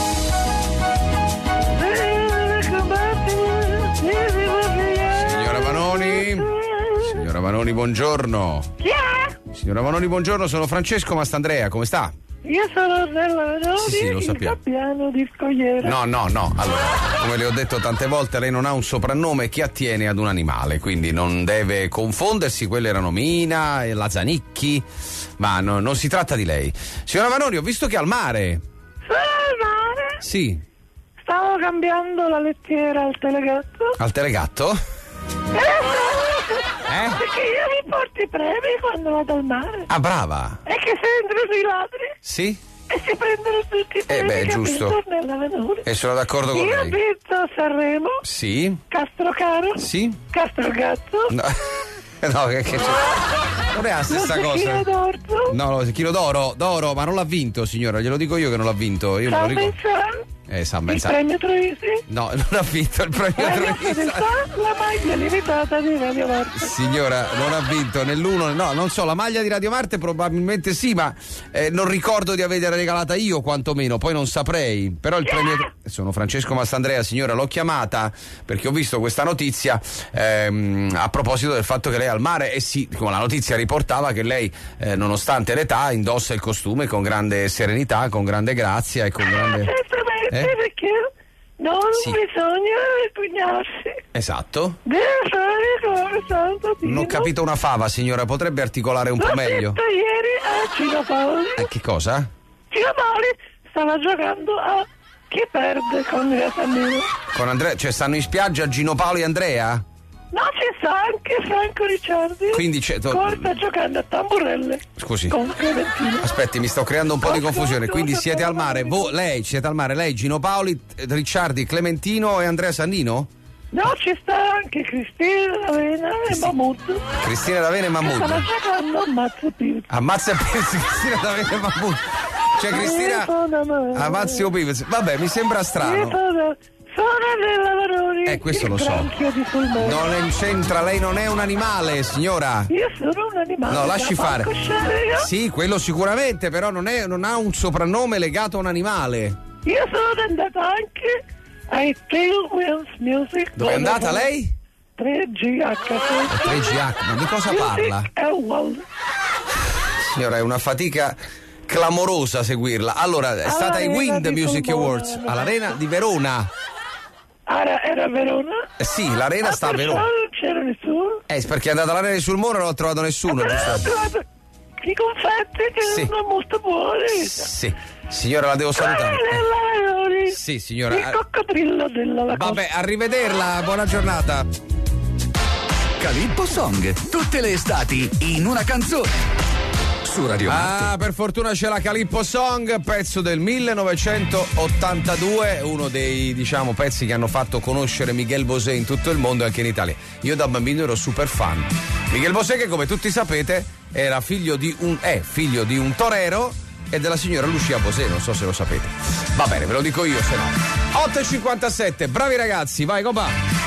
Signora Vanoni, signora Vanoni, buongiorno. Chi è? Signora Vanoni, buongiorno, sono Francesco Mastandrea, come sta? Io sono Ornella Vanoni, Sì, sì, lo il sappiamo. Gabbiano di Scogliera. No, no, no, allora, come le ho detto tante volte, lei non ha un soprannome che attiene ad un animale, quindi non deve confondersi, quelle erano Mina e la Zanicchi, ma no, non si tratta di lei. Signora Vanoni, ho visto che è al mare. Sono al mare? Sì. Stavo cambiando la lettiera al telegatto. Al telegatto? Eh? Perché io mi porto i premi quando vado al mare. Ah, brava. E che se entrano i ladri Sì? e si prendono tutti i premi. Eh beh, che ha giusto. vinto Ornella Vanoni. E sono d'accordo con Io ho lei. vinto Sanremo, Sì? Castrocaro, Sì? Castrogatto. No, no che, che c'è? Non è la stessa Lo cosa. Chilo d'Orzo. No, no, chilo d'oro, d'oro, ma non l'ha vinto, signora, glielo dico io che non l'ha vinto. Io me lo San ricordo. Vincent, Eh, San il Vincent. premio Troisi. No, non ha vinto il premio La Troisi. la maglia limitata di Radio Marte. Signora, non ha vinto nell'uno, no, non so, la maglia di Radio Marte probabilmente sì, ma eh, non ricordo di averla regalata io, quantomeno, poi non saprei. Però il premio. Sono Francesco Mastandrea, signora, l'ho chiamata perché ho visto questa notizia ehm, a proposito del fatto che lei è al mare e sì, come la notizia riportava che lei, eh, nonostante l'età, indossa il costume con grande serenità, con grande grazia e con grande. Certamente, Eh? perché non Sì. bisogna vergognarsi. Esatto. Deve fare come Santo Dio. Non ho capito una fava, signora, potrebbe articolare un po' L'ho meglio. detto ieri a Gino Paoli. Eh, che cosa? Gino Paoli stava giocando a chi perde con Andrea Sannino. Con Andrea, cioè stanno in spiaggia Gino Paolo e Andrea? No, ci sta anche Franco Ricciardi. Quindi c'è. to- Come sta giocando a tamburelle Scusi. con Clementino. Aspetti, mi sto creando un po' di confusione. Quindi siete al mare, voi, lei, siete al mare, lei, Gino Paoli, eh, Ricciardi, Clementino e Andrea Sannino? No, ci sta anche Cristina D'Avena e Mahmood. Cristina D'Avena e Stanno Mahmood. giocando a Mazzo Pizzi. Ammazza e Pizzi, Cristina D'Avena e Mahmood. Cioè Cristina Ammazzi o Pizzi. Vabbè, mi sembra strano. Sono della Varoni. Eh, questo il lo so. granchio di Fulmero. Non c'entra, lei non è un animale, signora. Io sono un animale. No, lasci da fare. palcoscenico. Sì, quello sicuramente, però non, è, non ha un soprannome legato a un animale. Io sono andata anche ai Tailwinds Music. Dove è andata lei? tre G H. tre G H, ma di cosa parla? È uguale. Signora, è una fatica clamorosa seguirla. Allora, è stata ai Wind Music Awards all'Arena di Verona. Era, era Verona? Eh sì, l'arena ah, sta a Verona. Non c'era nessuno? Eh, perché è andata all'Arena di Sulmona e non ho trovato nessuno, giusto? I confetti che sì. sono molto buoni. Sì, signora, la devo salutare. Eh. Sì, signora. Il coccodrillo della Lacoste. Vabbè, arrivederla, buona giornata. Calippo Song, tutte le estati in una canzone. Su Radio Marte. Ah, per fortuna c'è la Calippo Song, pezzo del millenovecentottantadue, uno dei, diciamo, pezzi che hanno fatto conoscere Miguel Bosé in tutto il mondo e anche in Italia. Io da bambino ero super fan. Miguel Bosé, che come tutti sapete era figlio di un è figlio di un torero e della signora Lucia Bosé, non so se lo sapete. Va bene, ve lo dico io, se no. otto e cinquantasette, bravi ragazzi, vai Copa.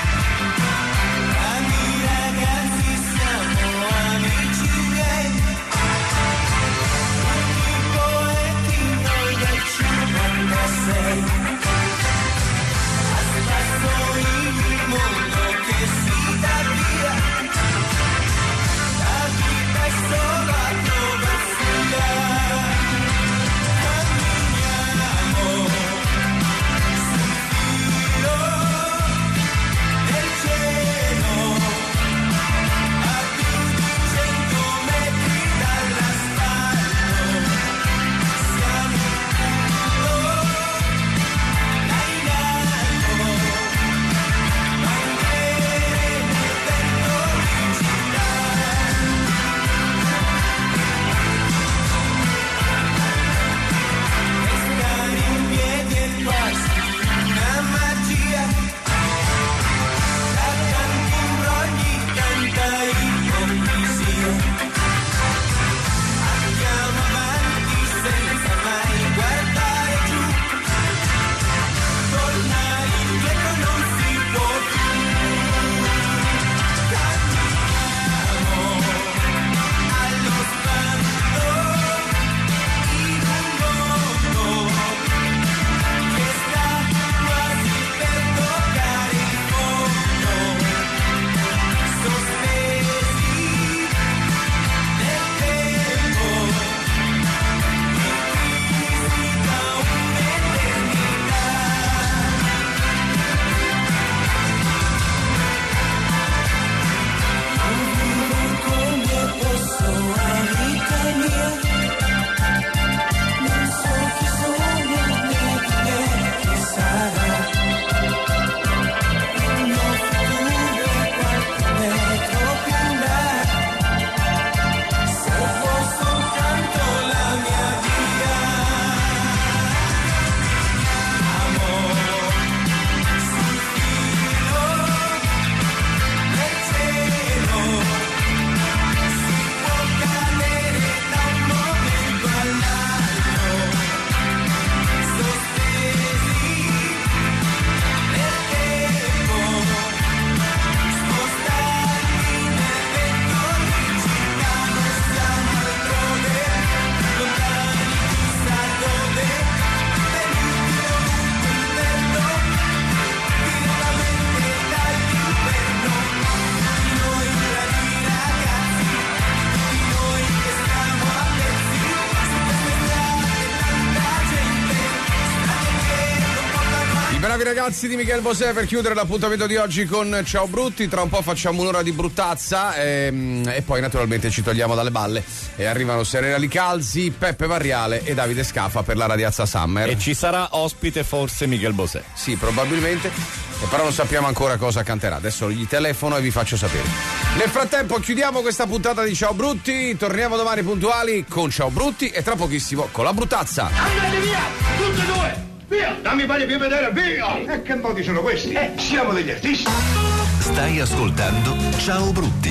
Bravi ragazzi di Miguel Bosé per chiudere l'appuntamento di oggi con Ciao Brutti. Tra un po' facciamo un'ora di bruttazza e, e poi naturalmente ci togliamo dalle balle e arrivano Serena Licalzi, Peppe Varriale e Davide Scafa per la Radiazza Summer. E ci sarà ospite forse Miguel Bosé. Sì, probabilmente, e però non sappiamo ancora cosa canterà. Adesso gli telefono e vi faccio sapere. Nel frattempo chiudiamo questa puntata di Ciao Brutti, torniamo domani puntuali con Ciao Brutti e tra pochissimo con la bruttazza. Andate via, tutti e due! Via, dammi pari più vedere, via! E che modi sono questi? Eh, siamo degli artisti. Stai ascoltando Ciao Brutti,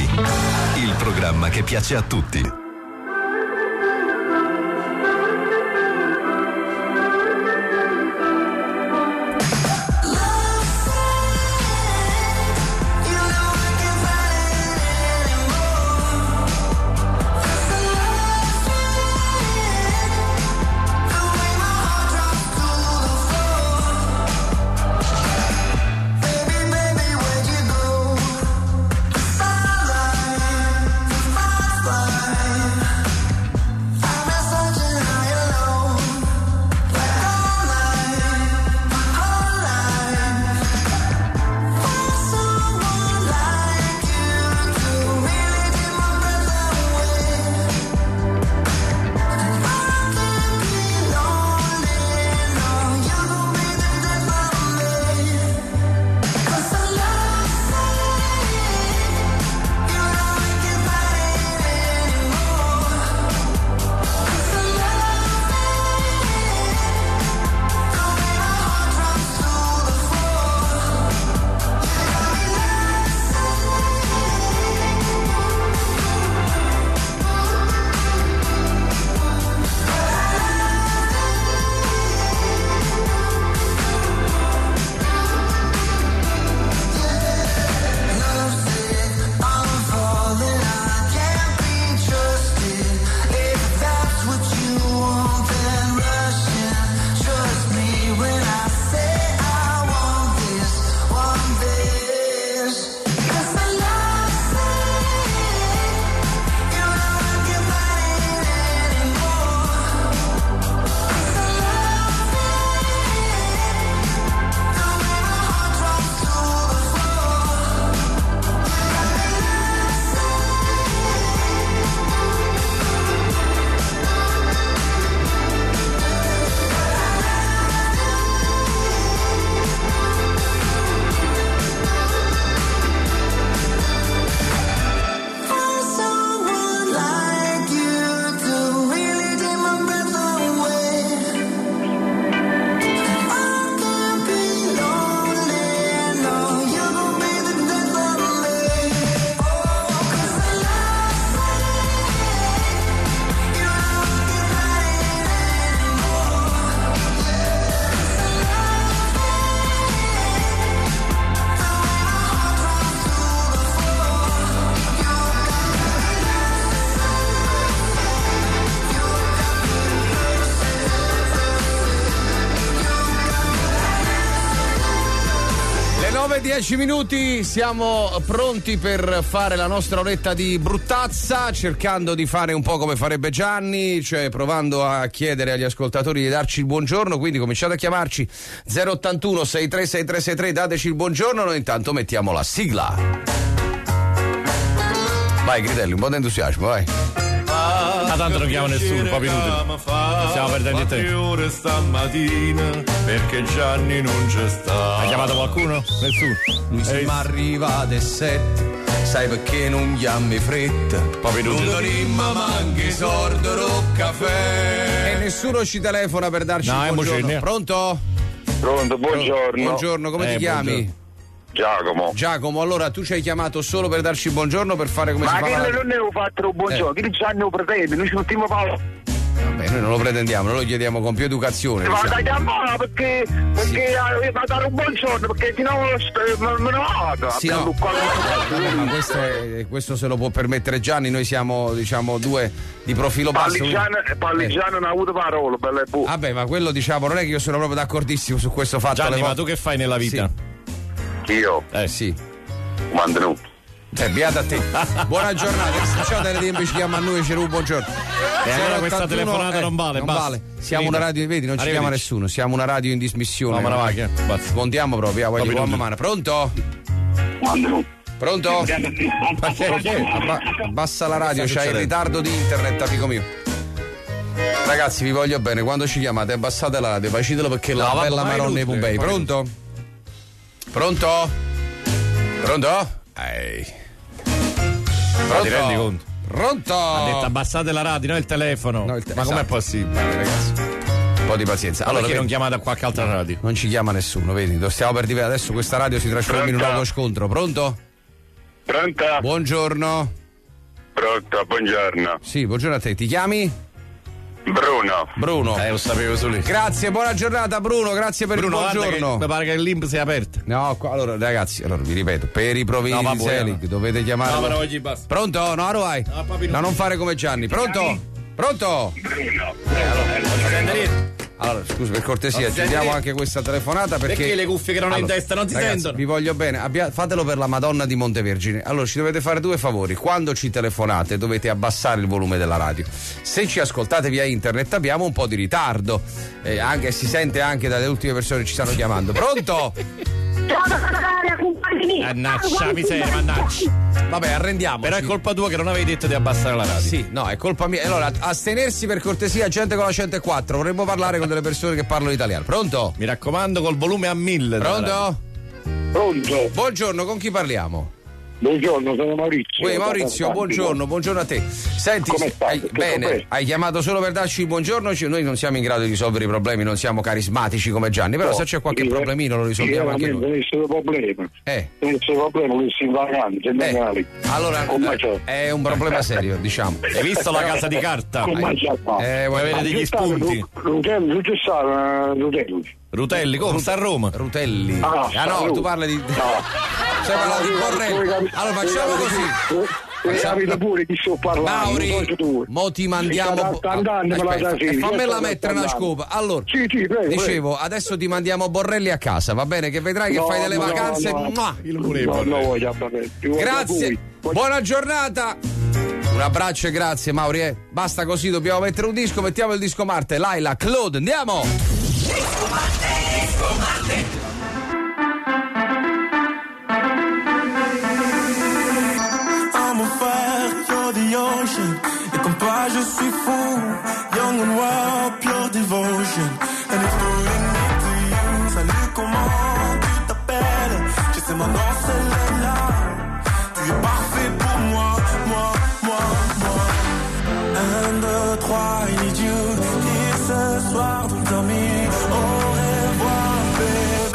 il programma che piace a tutti. nove e dieci minuti, siamo pronti per fare la nostra oretta di bruttazza, cercando di fare un po' come farebbe Gianni, cioè provando a chiedere agli ascoltatori di darci il buongiorno, quindi cominciate a chiamarci zero ottantuno sessantatré sessantatré sessantatré, dateci il buongiorno, noi intanto mettiamo la sigla. Vai Gritelli, un po' di entusiasmo, vai. Ma tanto non chiama nessuno, proprio inutile. Stiamo perdendo il tempo. Ore stamattina perché Gianni non c'è sta. Hai chiamato qualcuno? Nessuno. Lui si mi arriva alle sette, sai perché non chiami fretta? Proprio inutile. Non rimma manchi sordo caffè. E nessuno ci telefona per darci no, il buongiorno. Buongiorno. Pronto? Pronto, buongiorno. Buongiorno, come eh, ti chiami? Buongiorno. Giacomo. Giacomo, allora tu ci hai chiamato solo per darci il buongiorno, per fare come ma si fa? Ma che la... non ne avevo fatto un buongiorno, eh. Che Gianni lo pretende, noi ci mettiamo paura. Vabbè, noi non lo pretendiamo, noi lo chiediamo con più educazione. Ma diciamo. dai da mano perché perché sì. eh, va a dare un buongiorno perché se no me ne vado. Sì, no. Vabbè, ma questo, è, questo se lo può permettere Gianni, noi siamo diciamo due di profilo basso. Palligiano, Palligiano eh. non ha avuto parole, belle bu. Vabbè, ma quello diciamo non è che io sono proprio d'accordissimo su questo fatto. Gianni, ma tu che fai nella vita? Sì. Io? Eh sì. Mantenuto. Eh, beata a te. Buona giornata. Ciao Teletempo, ci chiama a noi, c'era un buongiorno. E allora questa telefonata eh, non vale, non basta. vale. Siamo una radio, vedi, non ci chiama nessuno, siamo una radio in dismissione. No, ma no, che? Scontiamo proprio, vai di buona mano. Pronto? Pronto? Abbassa la radio, c'hai il ritardo di internet, amico mio. Ragazzi, vi voglio bene, quando ci chiamate abbassate la radio, facitelo perché no, la va, bella Maronna e Pompei. Pronto? Pronto? Pronto? Ehi. Ma ti rendi conto? Pronto? Ha detto abbassate la radio, non il telefono. No, il te- ma esatto. Com'è possibile? Vale, ragazzi. Un po' di pazienza. Allora, perché non chiamate a qualche altra radio? Non ci chiama nessuno, vedi? Lo stiamo per dire adesso, questa radio si trasforma in un nuovo scontro. Pronto? Pronto? Buongiorno. Pronto, buongiorno. Sì, buongiorno a te. Ti chiami? Bruno. Bruno. Eh, lo sapevo solo lì. Grazie, buona giornata Bruno, grazie per Bruno, il buongiorno. Mi pare che il link sia aperto. No, qua, allora ragazzi, allora vi ripeto, per i provini no, di Selig dovete chiamare. No, ma oggi basta. Pronto? No, lo vai. No, no, non fare come Gianni. Pronto? Pronto? Bruno. Eh, allora, allora, scusa, per cortesia, ci diamo anche questa telefonata perché. Perché le cuffie che non allora, hai in testa non si ragazzi, sentono? Vi voglio bene, abbia, fatelo per la Madonna di Montevergine. Allora, ci dovete fare due favori. Quando ci telefonate dovete abbassare il volume della radio. Se ci ascoltate via internet abbiamo un po' di ritardo. Eh, anche si sente anche dalle ultime persone che ci stanno chiamando. Pronto? Mannaggia miseria, mannaggia. Vabbè, arrendiamo. Però è colpa tua che non avevi detto di abbassare la radio. Sì, no, è colpa mia. Allora, astenersi per cortesia, gente con la centoquattro. Vorremmo parlare con delle persone che parlano italiano. Pronto? Mi raccomando, col volume a mille. Pronto? Pronto. Buongiorno, con chi parliamo? Buongiorno, sono Maurizio. Uè, Maurizio, buongiorno, buongiorno a te. Senti, come stai? Hai, bene, hai chiamato solo per darci il buongiorno. Noi non siamo in grado di risolvere i problemi, non siamo carismatici come Gianni, però no, se c'è qualche problemino lo risolviamo anche noi. Non è problema. Eh. Non è problema, non si in vacanza, eh. Allora, eh, è un problema serio, diciamo. Hai visto la casa di carta? Eh, vuoi avere degli spunti? Rutelli, non c'è stato Rutelli. Rutelli, come? Sta a Roma? Rutelli. Ah, ah no, tu parli di. No. Cioè, parla di Borrelli. Allora facciamo così. Capito pure chi sto parlando. Mauri, mo ti mandiamo. Fammela mettere una scopa. Allora, sì, sì, prego, dicevo, prego. Adesso ti mandiamo Borrelli a casa, va bene? Che vedrai che no, fai delle no, vacanze. No, no, il no, no, voglio, grazie, buona giornata. Un abbraccio e grazie, Mauri. Eh. Basta così, dobbiamo mettere un disco. Mettiamo il disco Marte. Laila, Claude, andiamo. Disco Marte, disco Marte. The ocean, et comme toi je suis fou, young and wild, pure devotion, and it's pulling me to you. Salut, comment tu t'appelles? Je sais mon nom, c'est Leila. Tu es parfait pour moi, moi, moi, moi. Un, deux, trois, I need you. Et ce soir, donc dormir, au revoir, bébé.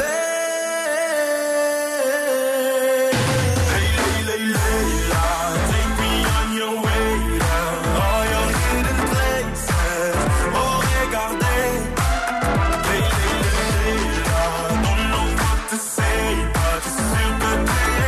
Say, but you're super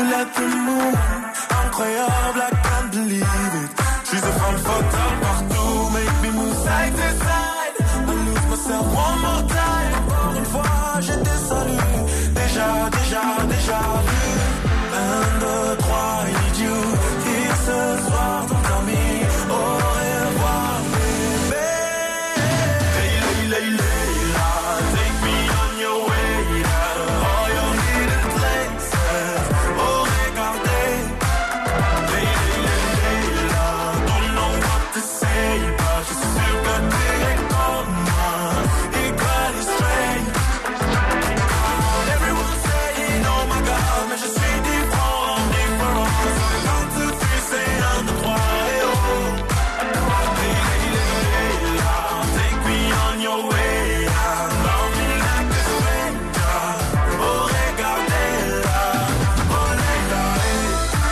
Moon, let the moon. Incroyable, I can't believe it. She's a femme fatale partout. Make me move side to side. I lose myself one more time. Encore une fois, je te salue. Déjà, déjà, déjà vu. Un, deux, trois, I need you. Et ce soir, ton ami. Au revoir, bébé. Hey, hey, hey, Layla, take me on your way down. All your hidden places. Oh, regardez. Hey, hey, hey, Layla, don't know what to say, but je suis sûr que tu es comme moi. Equally straight. Everyone saying, oh my God, mais je suis différent, différent. So one, two, three, say un, deux, trois, et oh. Hey, hey, hey, Layla, take me on your way down. Love me like a stranger. Oh, regardez-la. Oh, Layla, hey.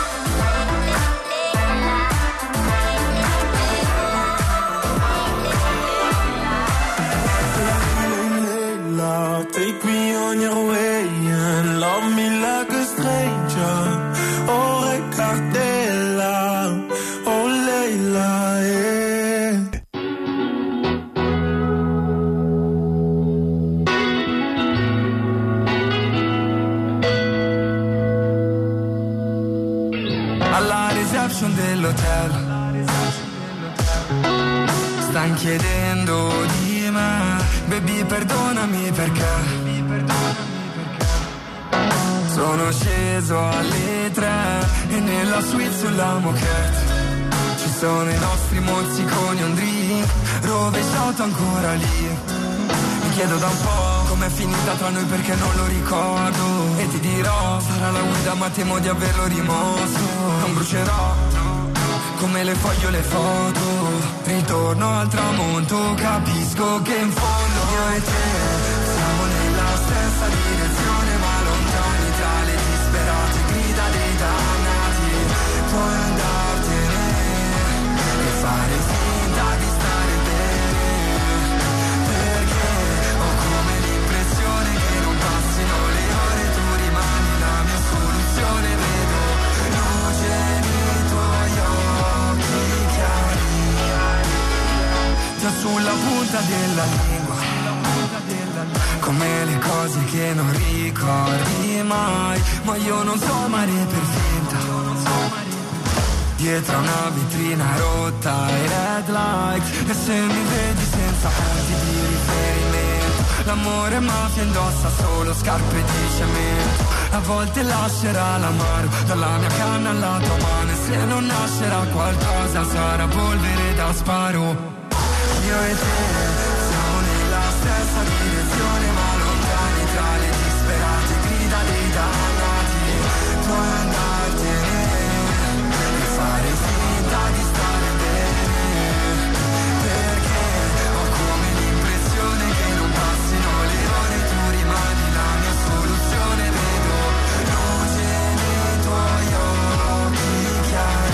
Layla, take me on your way and love me like a stranger. Oh, regardez-la. Oh, Layla, yeah. Alla reception dell'hotel stan chiedendo di me. Baby, perdonami perché sono sceso alle tre e nella suite sulla moquette ci sono i nostri mozziconi, un drink rovesciato ancora lì. Mi chiedo da un po' com'è finita tra noi perché non lo ricordo. E ti dirò, sarà la guida ma temo di averlo rimosso. Non brucerò come le foglio le foto. Ritorno al tramonto, capisco che in fondo io e te siamo nella stessa direzione, ma lontani tra le disperate grida dei dannati. Puoi andartene e fare finta di stare bene, perché ho come l'impressione che non passino le ore, tu rimani la mia soluzione. Vedo luce nei tuoi occhi chiari, già sulla punta della lingua, come le cose che non ricordi mai. Ma io non so amare per finta, dietro a una vetrina rotta e red light. E se mi vedi senza punti di riferimento, l'amore mafia indossa solo scarpe di cemento. A volte lascerà l'amaro dalla mia canna alla tua mano, e se non nascerà qualcosa sarà polvere da sparo. Io e te siamo nella stessa direzione, ma lontani tra le disperate grida dei dannati. Puoi andartene e fare finta di stare bene, perché ho come l'impressione che non passino le ore, tu rimani la mia soluzione. Vedo luce nei tuoi occhi chiari.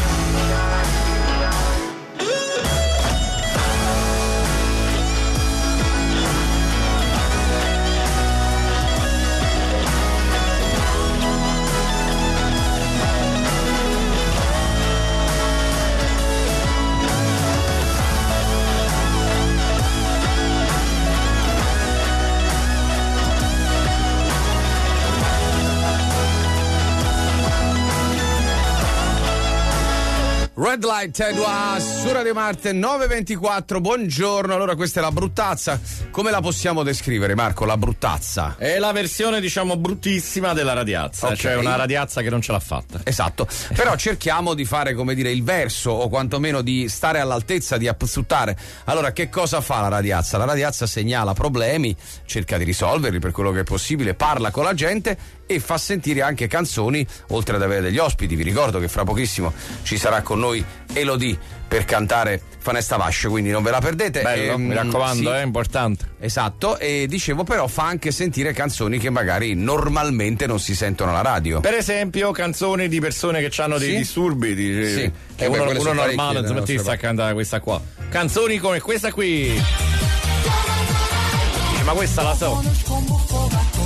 Red Light Edwa su Radio Marte nove e ventiquattro. Buongiorno. Allora, questa è la bruttazza. Come la possiamo descrivere, Marco, la bruttazza? È la versione, diciamo, bruttissima della radiazza, Okay. cioè una radiazza che non ce l'ha fatta. Esatto. Però cerchiamo di fare, come dire, il verso, o quantomeno di stare all'altezza, di apsuttare. Allora, che cosa fa la radiazza? La radiazza segnala problemi, cerca di risolverli per quello che è possibile, parla con la gente e fa sentire anche canzoni, oltre ad avere degli ospiti. Vi ricordo che fra pochissimo ci sarà con noi Elodie per cantare Fanesta Vasce, quindi non ve la perdete. Bello, e, mi raccomando, sì, è importante. Esatto, e dicevo, però fa anche sentire canzoni che magari normalmente non si sentono alla radio. Per esempio canzoni di persone che hanno dei Sì? disturbi, di, Sì. che Eh beh, uno, quelle uno sono normale parecchie insomma nelle ti sta a nostre cantare questa qua. Canzoni come questa qui. Dice, ma questa la so.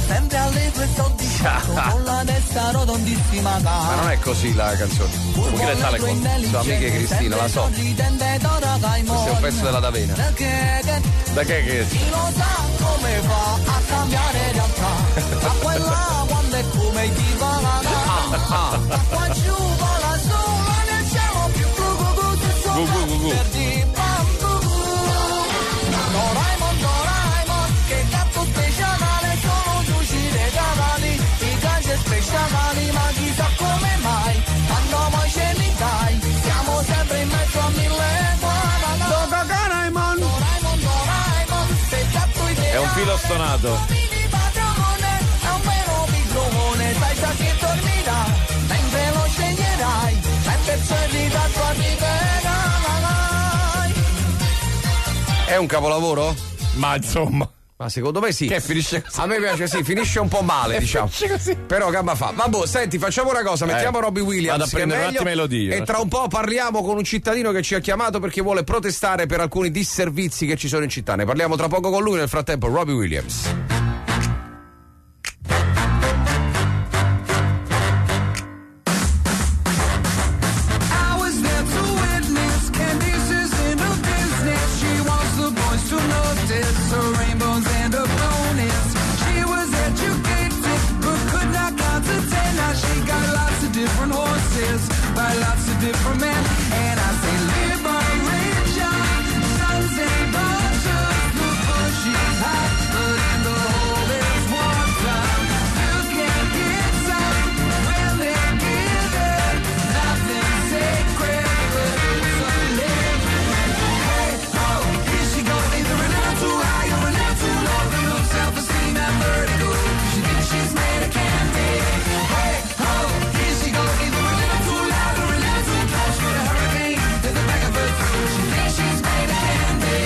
sempre allegro e soddisfatto, con la testa rotondissima. Ma non è così la canzone. Come è tale con sua amica Cristina, la so. Questo è un pezzo della D'Avena. Da che che? Chi lo sa come fa a cambiare realtà? A quella quando è come ti va la gana. Qua giù vola sola nel cielo più blu blu blu se sono verdi bambù. Doraemon, Doraemon, che gatto speciale, sono giusti dei cavalli, i gadget speciali, ma chissà come mai, quando poi ce li dai, siamo sempre in mezzo a mille guadagni. Doraemon, Doraemon, Doraemon, se gatto ideale, è un filo stonato. È un vero microfono, sai già che dormirà, mentre lo sceglierai, sempre per da tua vita. È un capolavoro? Ma insomma. Ma secondo me sì. Che finisce così? A me piace, sì, finisce un po' male, diciamo. Così. Però gamba fa. Vabbè, senti, facciamo una cosa, mettiamo eh, Robbie Williams. Vado a prendere che è un attimo melodia. E tra un po' parliamo con un cittadino che ci ha chiamato perché vuole protestare per alcuni disservizi che ci sono in città. Ne parliamo tra poco con lui, nel frattempo Robbie Williams. Different horses by lots of different men, and I say liberation, sons and daughters, the bush is hot, but in the hole there's water. You can get some when they give it, nothing sacred, but it's a live. Hey, oh, here she goes, either a little too high or a little too low, the low self-esteem and vertigo, she thinks she's made of candy. Hey, oh, either a little too loud or a little too close for the hurricane to the back of her throat. She thinks she's made of candy.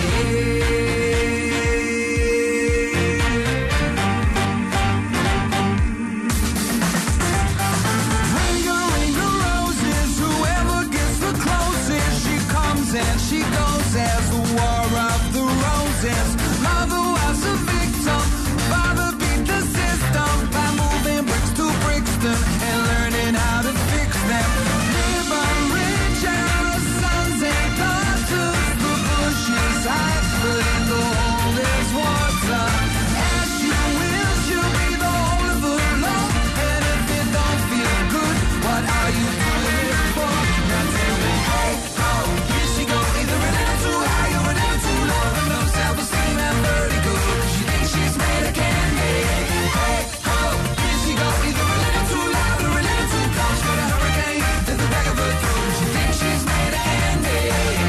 Ring a ring of roses, whoever gets the closest, she comes and she goes as the war of the roses. Mother was a victim, father beat the system by moving bricks to Brixton and learning how to fix them. Liberation, sons and daughters, the bush is hot, but in the hole there's water. As you wish you be the whole of the law, and if it don't feel good, what are you doing it for? Now tell me, hey, oh, here she go, either a little too high or a little too low, no self-esteem and vertigo, she thinks she's made of candy. Hey, oh, here she go, either a little too loud or a little too close for the hurricane to the back of her throat, she thinks she's made of candy.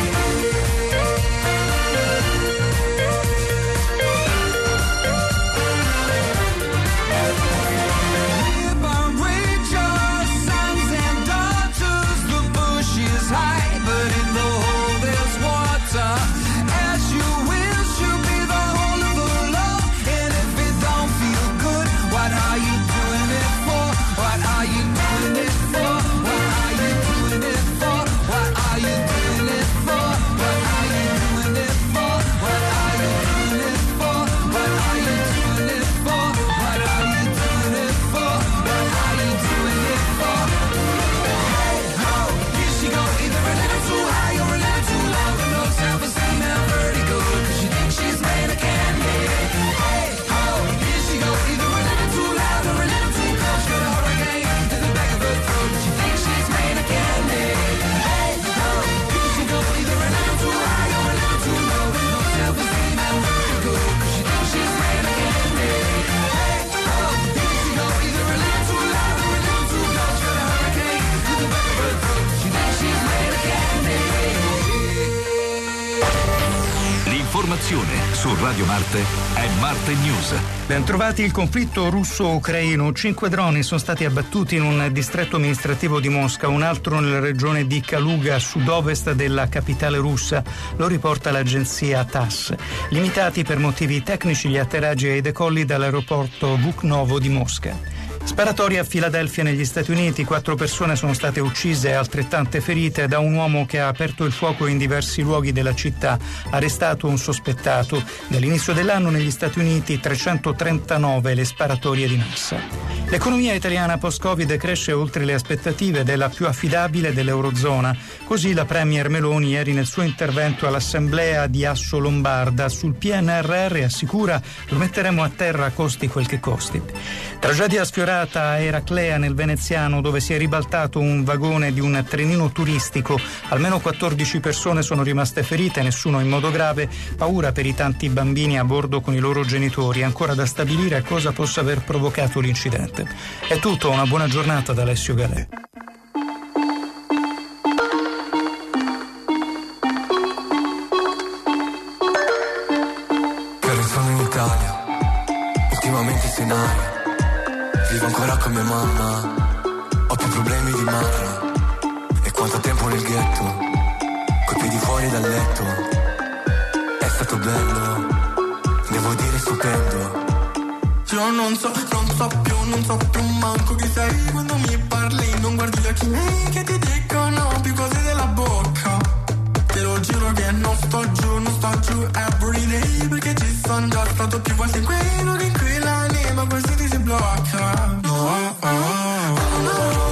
Liberation, sons and daughters, the bush is high, but in the hole there's water. As you wish you be the whole of the law, and if it don't feel good, what are you doing it for? What are you doing it for? What are you doing it for? What are you doing it for? What are you doing it for? What are you doing it for? What are you doing it for? What are you doing it for? What are you doing it for? Hey, ho, here she go, either a little too high or a little too low, no self-esteem and vertigo, 'cause she thinks she's made of candy. Hey, ho, here she go, either a little too loud or a little too close for the hurricane to the back of her throat, she thinks she's made of candy. Hey, ho, here she go, either a little too high or a little too low, no self-esteem and vertigo, 'cause she thinks she's made of candy. Hey, ho, here she go, either a little too loud or a little too close for the hurricane to the back of her throat, she thinks she's made of candy. L'informazione su Radio Marte è Marte News. Ben trovati. Il conflitto russo-ucraino. Cinque droni sono stati abbattuti in un distretto amministrativo di Mosca, un altro nella regione di Kaluga, a sud-ovest della capitale russa. Lo riporta l'agenzia TASS. Limitati per motivi tecnici gli atterraggi e i decolli dall'aeroporto Vuknovo di Mosca. Sparatoria a Filadelfia negli Stati Uniti, quattro persone sono state uccise e altrettante ferite da un uomo che ha aperto il fuoco in diversi luoghi della città, arrestato un sospettato. Dall'inizio dell'anno negli Stati Uniti trecentotrentanove le sparatorie di massa. L'economia italiana post-Covid cresce oltre le aspettative ed è la più affidabile dell'Eurozona. Così la Premier Meloni ieri nel suo intervento all'Assemblea di Asso Lombarda sul P N R R assicura: lo metteremo a terra a costi quel che costi. Tragedia sfiorata a Eraclea nel Veneziano, dove si è ribaltato un vagone di un trenino turistico. Almeno quattordici persone sono rimaste ferite, nessuno in modo grave. Paura per i tanti bambini a bordo con i loro genitori. Ancora da stabilire cosa possa aver provocato l'incidente. È tutto, una buona giornata da Alessio Galè. Che sono in Italia, ultimamente sei in aria. Vivo ancora con mia mamma, ho più problemi di Marra. E quanto tempo nel ghetto, coi piedi fuori dal letto. È stato bello, devo dire stupendo. Io non so, non so più, non so più manco chi sei. Quando mi parli non guardi gli occhi miei che ti dicono più cose della bocca. Te lo giuro che non sto giù, non sto giù every day, perché ci sono già stato più volte in quei luoghi in cui l'anima quasi ti si blocca. No, oh, oh, oh, no.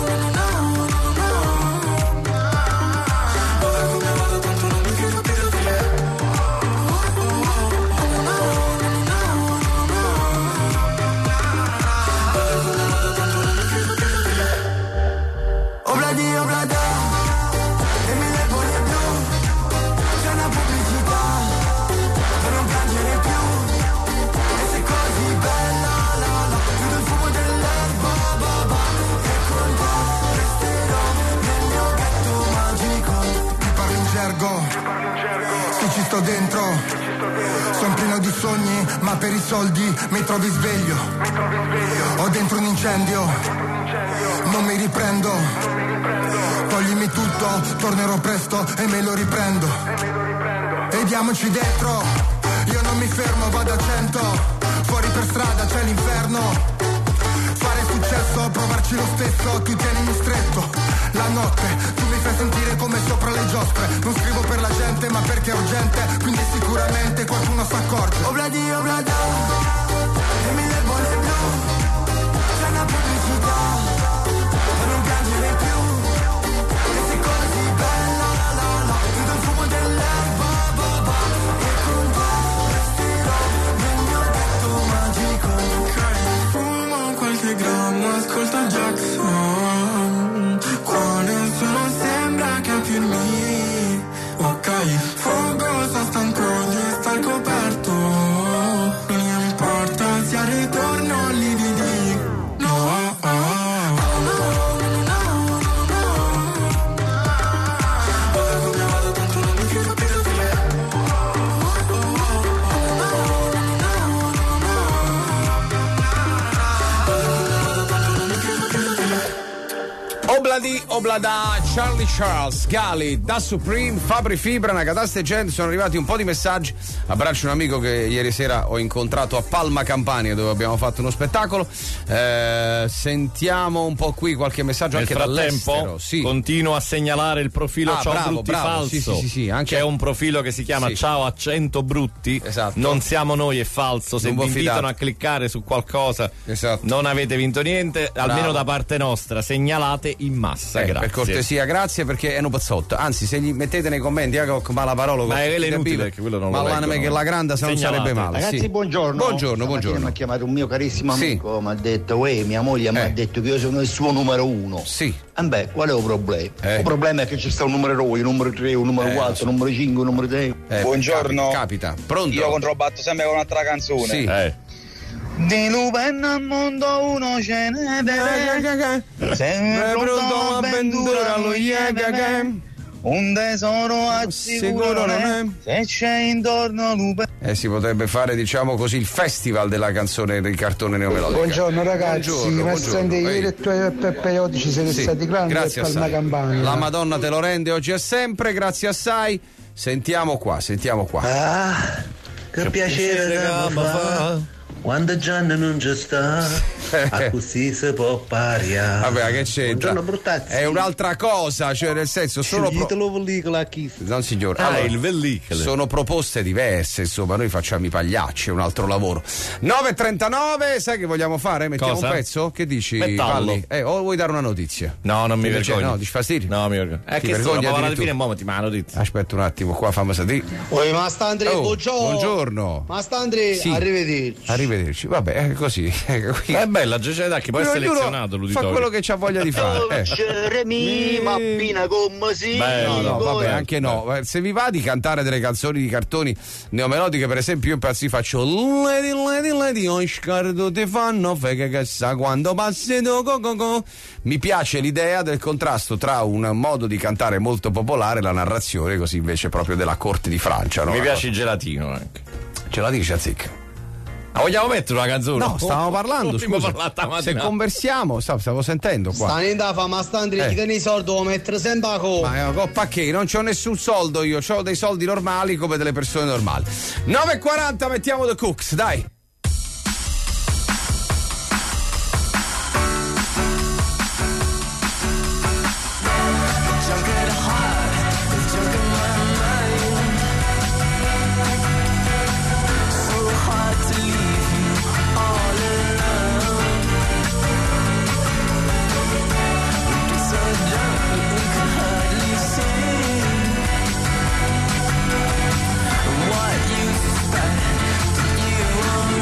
Sì, ci sto dentro, sono pieno di sogni, ma per i soldi mi trovi sveglio. Ho dentro un incendio, non mi riprendo. Toglimi tutto, tornerò presto e me lo riprendo. E diamoci dentro, io non mi fermo, vado a cento. Fuori per strada c'è l'inferno. Fare successo, provarci lo stesso, tu tienimi stretto. La notte, tu mi fai sentire come sopra le giostre. Non scrivo per la gente, ma perché è urgente, quindi sicuramente qualcuno s'accorge. Obladi, oblada, e mille bolle blu. C'è una pubblicità, per non piangere più. E sei così bella, la la, vedo il fumo dell'erba, ba ba. E con te resterò nel mio letto magico. Fumo qualche grammo, ascolta Jackson. Qua nessuno sembra capirmi. Ok, fogosa, stanco di star coperto. Non mi importa se al ritorno lividi. No, oh, oh. Obladi, Oblada, Charlie Charles, Gali, Da Supreme, Fabri Fibra, Nagataste gente, sono arrivati un po' di messaggi. Abbraccio un amico che ieri sera ho incontrato a Palma Campania, dove abbiamo fatto uno spettacolo. Eh, sentiamo un po' qui qualche messaggio. Nel anche frattempo dall'estero. Sì. Continuo a segnalare il profilo Ah, Ciao bravo, Brutti bravo. falso. Sì, sì, sì, sì, anche- C'è un profilo che si chiama Sì. Ciao Accento Brutti. Esatto. Non siamo noi, è falso. Se Non vi vi invitano fidate. a cliccare su qualcosa, Esatto. non avete vinto niente. Bravo. Almeno da parte nostra, segnalate in massa. Eh, grazie. per cortesia, grazie, perché è un pazzotto. Anzi, se gli mettete nei commenti anche con mala parola, Ma con- è inutile, capite? perché quello non lo ma leggono. l'anime che la grande, se non Segnalate. sarebbe male. Ragazzi, sì. buongiorno. Buongiorno, Stamattina buongiorno. mi ha chiamato un mio carissimo Sì. amico, mi ha detto, uè, mia moglie mi Eh. ha detto che io sono il suo numero uno. Sì. E beh, qual è il problema? Eh. Il problema è che ci sta un numero due, un numero tre, un numero Eh, quattro, so. un numero cinque, un numero sei. Eh, Buongiorno. Capita, capita. Pronto? Io controbatto sempre con un'altra canzone. Sì. Eh. Di Lupenna al mondo uno ce ne deve. Sempre pronto avventura lo Yagagam. Un tesoro assicuro non è. Se c'è intorno Lupe. Eh, si potrebbe fare, diciamo così, il festival della canzone di cartone neomelodica. Buongiorno ragazzi, Buongiorno, ma buongiorno. senti, Ehi. ieri e tu e Peppe oggi siete Sì, stati grandi grazie per Palma assai. Campania. La Madonna te lo rende oggi e sempre, grazie assai. Sentiamo qua, sentiamo qua. Ah, che piacere da fa. Quando Gianni non ci sta, a così si può pariare. Vabbè, che c'entra? Buongiorno, bruttazzi. È un'altra cosa, cioè nel senso sono pro... pellicola chi? Non signore, Ah, allora, il vellicolo. sono proposte diverse, insomma, noi facciamo i pagliacci, è un altro lavoro. nove e trentanove, sai che vogliamo fare? Mettiamo Cosa? un pezzo? Che dici? Mettallo. Palli? Eh, o vuoi dare una notizia? No, non mi Ti piace? vergogno. No, dici fastidio? No, mi vergogno. È Ti che vergogni sto alla addirittura? fine mo ti ma notizia. Aspetta un attimo, qua fammi sapere. Oi, Mastandre, Oh, buongiorno. buongiorno. Mastandre, Sì. arrivederci. Arrivederci. Vabbè, è così. È bella, Geceda, che poi è Ognuno selezionato fa l'uditorio. quello che c'ha voglia di fare. Eh. Remi, ma appena come si. Beh, No, no, vabbè, anche no. Se vi va di cantare delle canzoni di cartoni neomelodiche, per esempio, io impazzi faccio Lady, Lady, Lady, oh, scardo te fanno fega che sa quando passi do go go go. Mi piace l'idea del contrasto tra un modo di cantare molto popolare e la narrazione, così invece proprio della corte di Francia. No? Mi piace il gelatino anche. Ce la dice Azzic? Ma vogliamo mettere una canzone? No, stavamo parlando, Prima scusa. parlata Se mattina. conversiamo, stavo, stavo sentendo qua. Sta in fa Mastandre, Eh. ti tieni i soldi, devo mettere sempre a co. Ma è coppa che non c'ho nessun soldo io, ho dei soldi normali come delle persone normali. nove e quaranta, mettiamo The Cooks, dai. What you suspect, you won't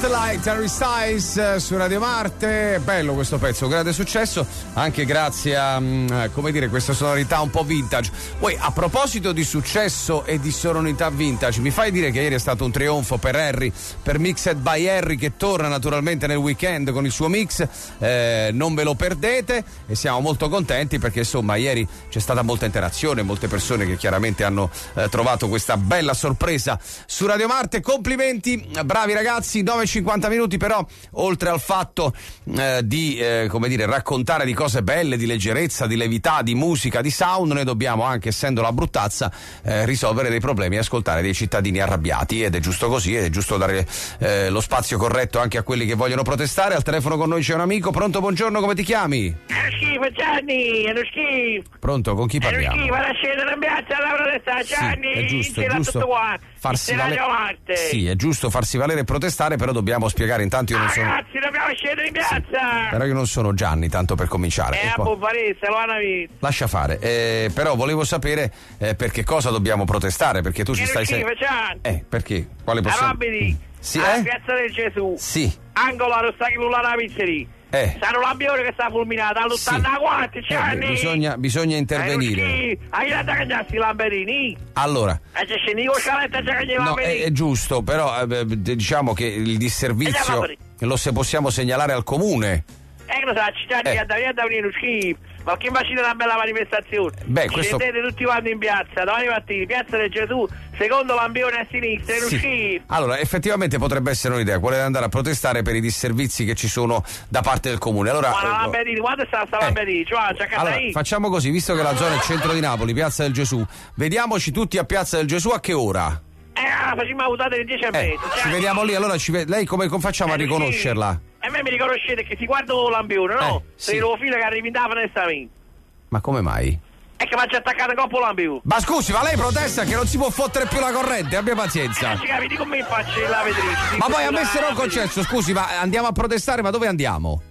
Spotlight, Harry Styles su Radio Marte. Bello questo pezzo, grande successo anche grazie a come dire questa sonorità un po' vintage. Poi a proposito di successo e di sonorità vintage, mi fai dire che ieri è stato un trionfo per Harry, per Mixed by Harry, che torna naturalmente nel weekend con il suo mix. Eh, non ve lo perdete e siamo molto contenti perché insomma ieri c'è stata molta interazione, molte persone che chiaramente hanno eh, trovato questa bella sorpresa su Radio Marte. Complimenti, bravi ragazzi. nove e cinquanta minuti, però oltre al fatto eh, di eh, come dire raccontare di cose belle, di leggerezza, di levità, di musica, di sound, noi dobbiamo anche, essendo la bruttazza, eh, risolvere dei problemi e ascoltare dei cittadini arrabbiati, ed è giusto così, ed è giusto dare eh, lo spazio corretto anche a quelli che vogliono protestare. Al telefono con noi c'è un amico. Pronto, buongiorno, come ti chiami? È uno schifo, Gianni, è uno schifo. Pronto, con chi parliamo? È uno schifo, la scena in piazza alla protesta, Gianni, sì, è giusto, è giusto tutto qua. farsi valere. Sì, è giusto farsi valere e protestare, però dobbiamo spiegare intanto io non sono. Ragazzi, dobbiamo scendere in piazza. Sì, però io non sono Gianni, tanto per cominciare. Eh, a Buffarese, lo hanno visto. Lascia fare, eh, però volevo sapere eh, per che cosa dobbiamo protestare, perché tu ci stai sempre. Eh, perché? Quale possiamo? Robidi, sì, alla eh? piazza del Gesù. Sì. Angolo a Rossaghi la pizzeria. Eh. Sarà un lampione che sta fulminata all'ottantaquattro sì. eh, bisogna, bisogna intervenire. Hai la tagliassi i lamperini? Allora. E c'è scendi scaletta già che no, è, è giusto, però eh, diciamo che il disservizio lo se possiamo segnalare al comune. Eh, lo sa, città di andare a venire schifo. Ma che immagina una bella manifestazione? Beh, questo... Scendete tutti quanti in piazza, domani mattina, piazza del Gesù, secondo lampione a sinistra, è uno sì. schifo. Allora, effettivamente potrebbe essere un'idea, quella di andare a protestare per i disservizi che ci sono da parte del comune. Allora, ma la Lamperini, quando sta sta eh. Lamperini? Cioè, c'è allora, facciamo così, visto che la zona è il centro di Napoli, piazza del Gesù, vediamoci tutti a piazza del Gesù a che ora? Eh, facciamo la delle dieci e mezza. Eh, ci vediamo lì, allora ci ve- lei come facciamo eh, a riconoscerla? E me mi riconoscete che si guarda con lampione, no? Eh, sei sì. Il filo che arriva in da finestra. Ma come mai? È che mi ha attaccato coppo lampione. Ma scusi, ma lei protesta che non si può fottere più la corrente, abbia pazienza. Eh, ci capiti come in faccia la vetrice. Ma poi a me se non concesso, scusi, ma andiamo a protestare, ma dove andiamo?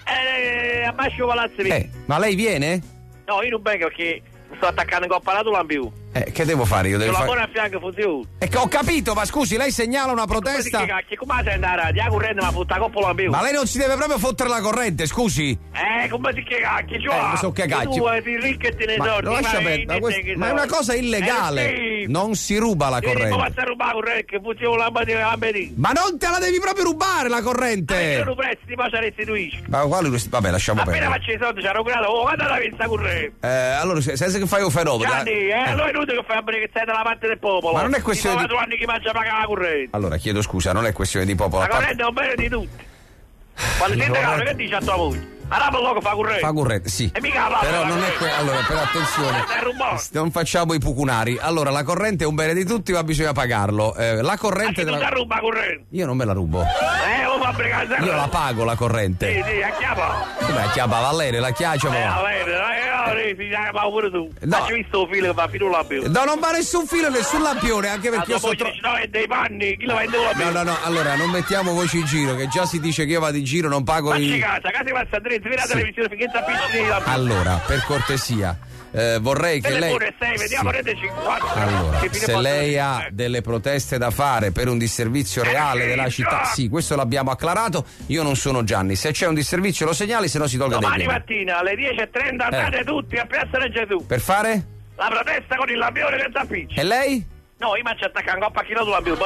Eh, a Mascio Palazzo. Eh, ma lei viene? No, io non vengo perché mi sto attaccando coppa alla tua lampione. Eh, che devo fare io? Devo la fare... buona a fianco funziona. E che ho capito, ma scusi, lei segnala una protesta. Come si come sei andata? Radio? La corrente mi ha fotta coppa lampione. Ma lei non si deve proprio fottere la corrente, scusi. Eh, come si che cacchio, cioè? Eh, so che cacchio. Tu sei ricco e te ne sordi. Ma, ma, questo... ma è una cosa illegale. Eh, non si ruba la corrente. Ma come si ruba la corrente? Che funziona la lampadina? Ma non te la devi proprio rubare la corrente. Ma io non prezzi, ti faccio restituisci. Ma quale vabbè, lasciamo perdere. Appena faccio i soldi, ci hanno curato. Oh, guarda la pensa corrente. Eh, allora, senza che fai un fenomeno. Gianni, eh, allora è inutile che fai che sei dalla parte del popolo. Ma non è questione di... anni che mangia pagare la corrente. Allora, chiedo scusa, non è questione di popolo. La corrente è un bene di tutti. Quando ti corrente... che dici a tua moglie? Ma la logo fa corrente. Fa corrente, sì. E mica la però non è que... allora, però attenzione. Non facciamo i pucunari. Allora, la corrente è un bene di tutti, ma bisogna pagarlo. Eh, la corrente della... della... ruba corrente. Io non me la rubo. Eh, oh, fabbrica, io la pago la corrente. Sì, sì, a chiapa. Come a chiapa Valerio, la chiaccia eh, Valerio, eh, sì, ma pure tu. No. Hai visto il filo che va fino lampione? No, non va nessun filo, nessun lampione, anche perché io sono tro... no, è dei panni, chi lo vende con No, no, no, allora non mettiamo voci in giro, che già si dice che io vado in giro, non pago ma i... Ma casa, casa passa a dritto, vieni la televisione finché ti appiccichi la... Allora, per cortesia, eh, vorrei che lei... sei, vediamo, sì. cinquanta. Allora, se lei ha delle proteste da fare per un disservizio reale eh, della città, sì, questo l'abbiamo acclarato, io non sono Gianni, se c'è un disservizio lo segnali, se no si tolga dei piedi. Domani mattina alle dieci e trenta andate eh. tutti a Piazza del Gesù. Per fare? La protesta con il lampione che ti appiccia. E lei? No, io mi ci attacco a pacchino sul lampione.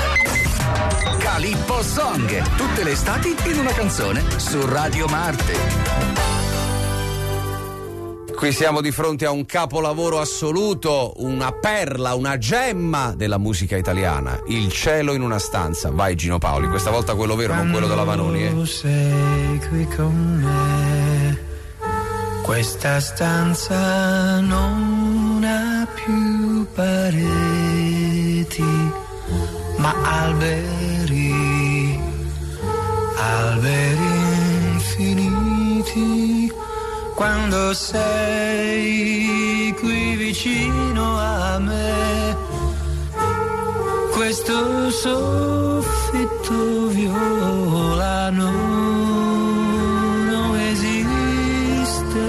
Calippo Song, tutte le estati in una canzone su Radio Marte. Qui siamo di fronte a un capolavoro assoluto, una perla, una gemma della musica italiana. Il cielo in una stanza. Vai Gino Paoli, questa volta quello vero, non quello della Vanoni. Eh. Sei qui con me, questa stanza non ha più pareti, ma alberi, alberi infiniti. Quando sei qui vicino a me, questo soffitto violano non esiste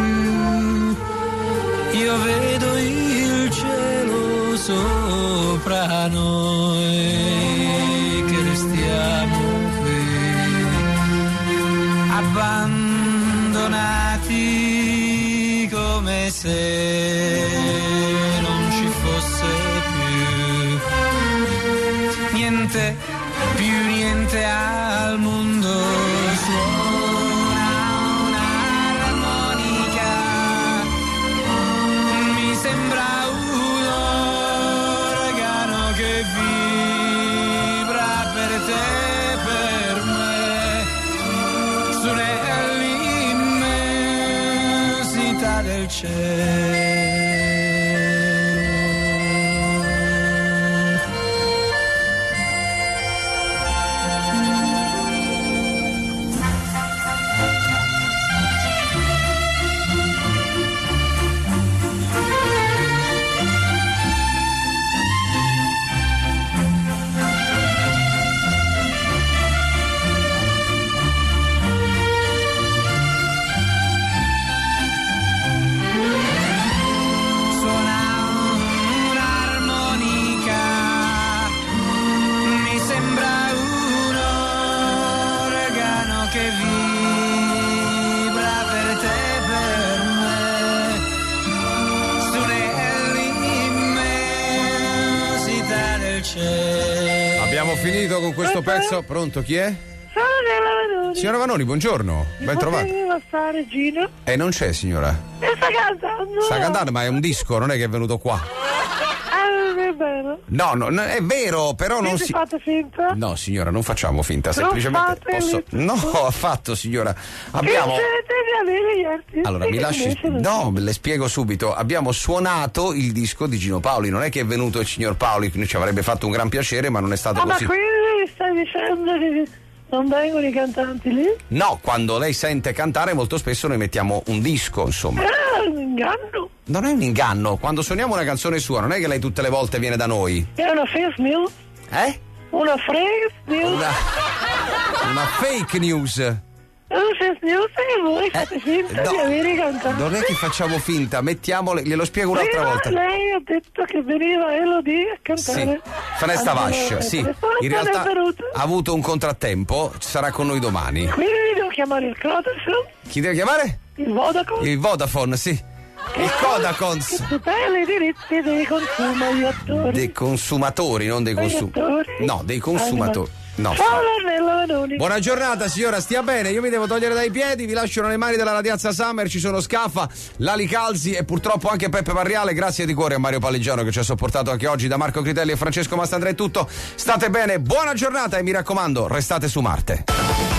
più. Io vedo il cielo sopra noi che restiamo abbandonati come se non ci fosse più niente, più niente al mondo. Suona un'armonica, mi sembra un organo che vibra per te, per me, su nell'immensità del cielo. Abbiamo finito con questo pezzo. Pronto, chi è? Sono Nella Vanoni. Signora Vanoni, buongiorno. Ben trovata. Stare, Gino? Eh, non c'è, signora. E sta cantando. Sta cantando, ma è un disco, non è che è venuto qua. Ah, non è vero. No, no, è vero, però non si. Fate finta? No, signora, non facciamo finta, Non semplicemente fate posso. lì. No, affatto, signora. Abbiamo. Allora, mi lasci. No, le spiego subito. Abbiamo suonato il disco di Gino Paoli. Non è che è venuto il signor Paoli, che ci avrebbe fatto un gran piacere, ma non è stato Ah, così. ma quindi stai dicendo che non vengono i cantanti lì? No, quando lei sente cantare, molto spesso noi mettiamo un disco, insomma. Ah, un inganno. Non è un inganno. Quando suoniamo una canzone sua, non è che lei tutte le volte viene da noi. È una fake news? Eh? Una fake news? Una, una fake news. Una fake news e voi fate finta no, di avere cantato. Non è che facciamo finta, mettiamole, glielo spiego un'altra Prima volta. lei ha detto che veniva Elodie a cantare. Sì, Fanesta Vash, sì. In realtà ha avuto un contrattempo, sarà con noi domani. Quindi devo chiamare il Vodafone? Chi deve chiamare? Il Vodafone? Il Vodafone, sì. Il Codacons. Che tutela i diritti dei consumatori. Dei consumatori, non dei consumatori. No, dei consumatori. No. Buona giornata signora, stia bene, io mi devo togliere dai piedi, vi lascio nelle mani della ragazza Summer, ci sono Scaffa, Lali Calzi e purtroppo anche Peppe Parriale. Grazie di cuore a Mario Paligiano che ci ha sopportato anche oggi. Da Marco Critelli e Francesco Mastandrea è tutto, state bene, buona giornata e mi raccomando, restate su Marte.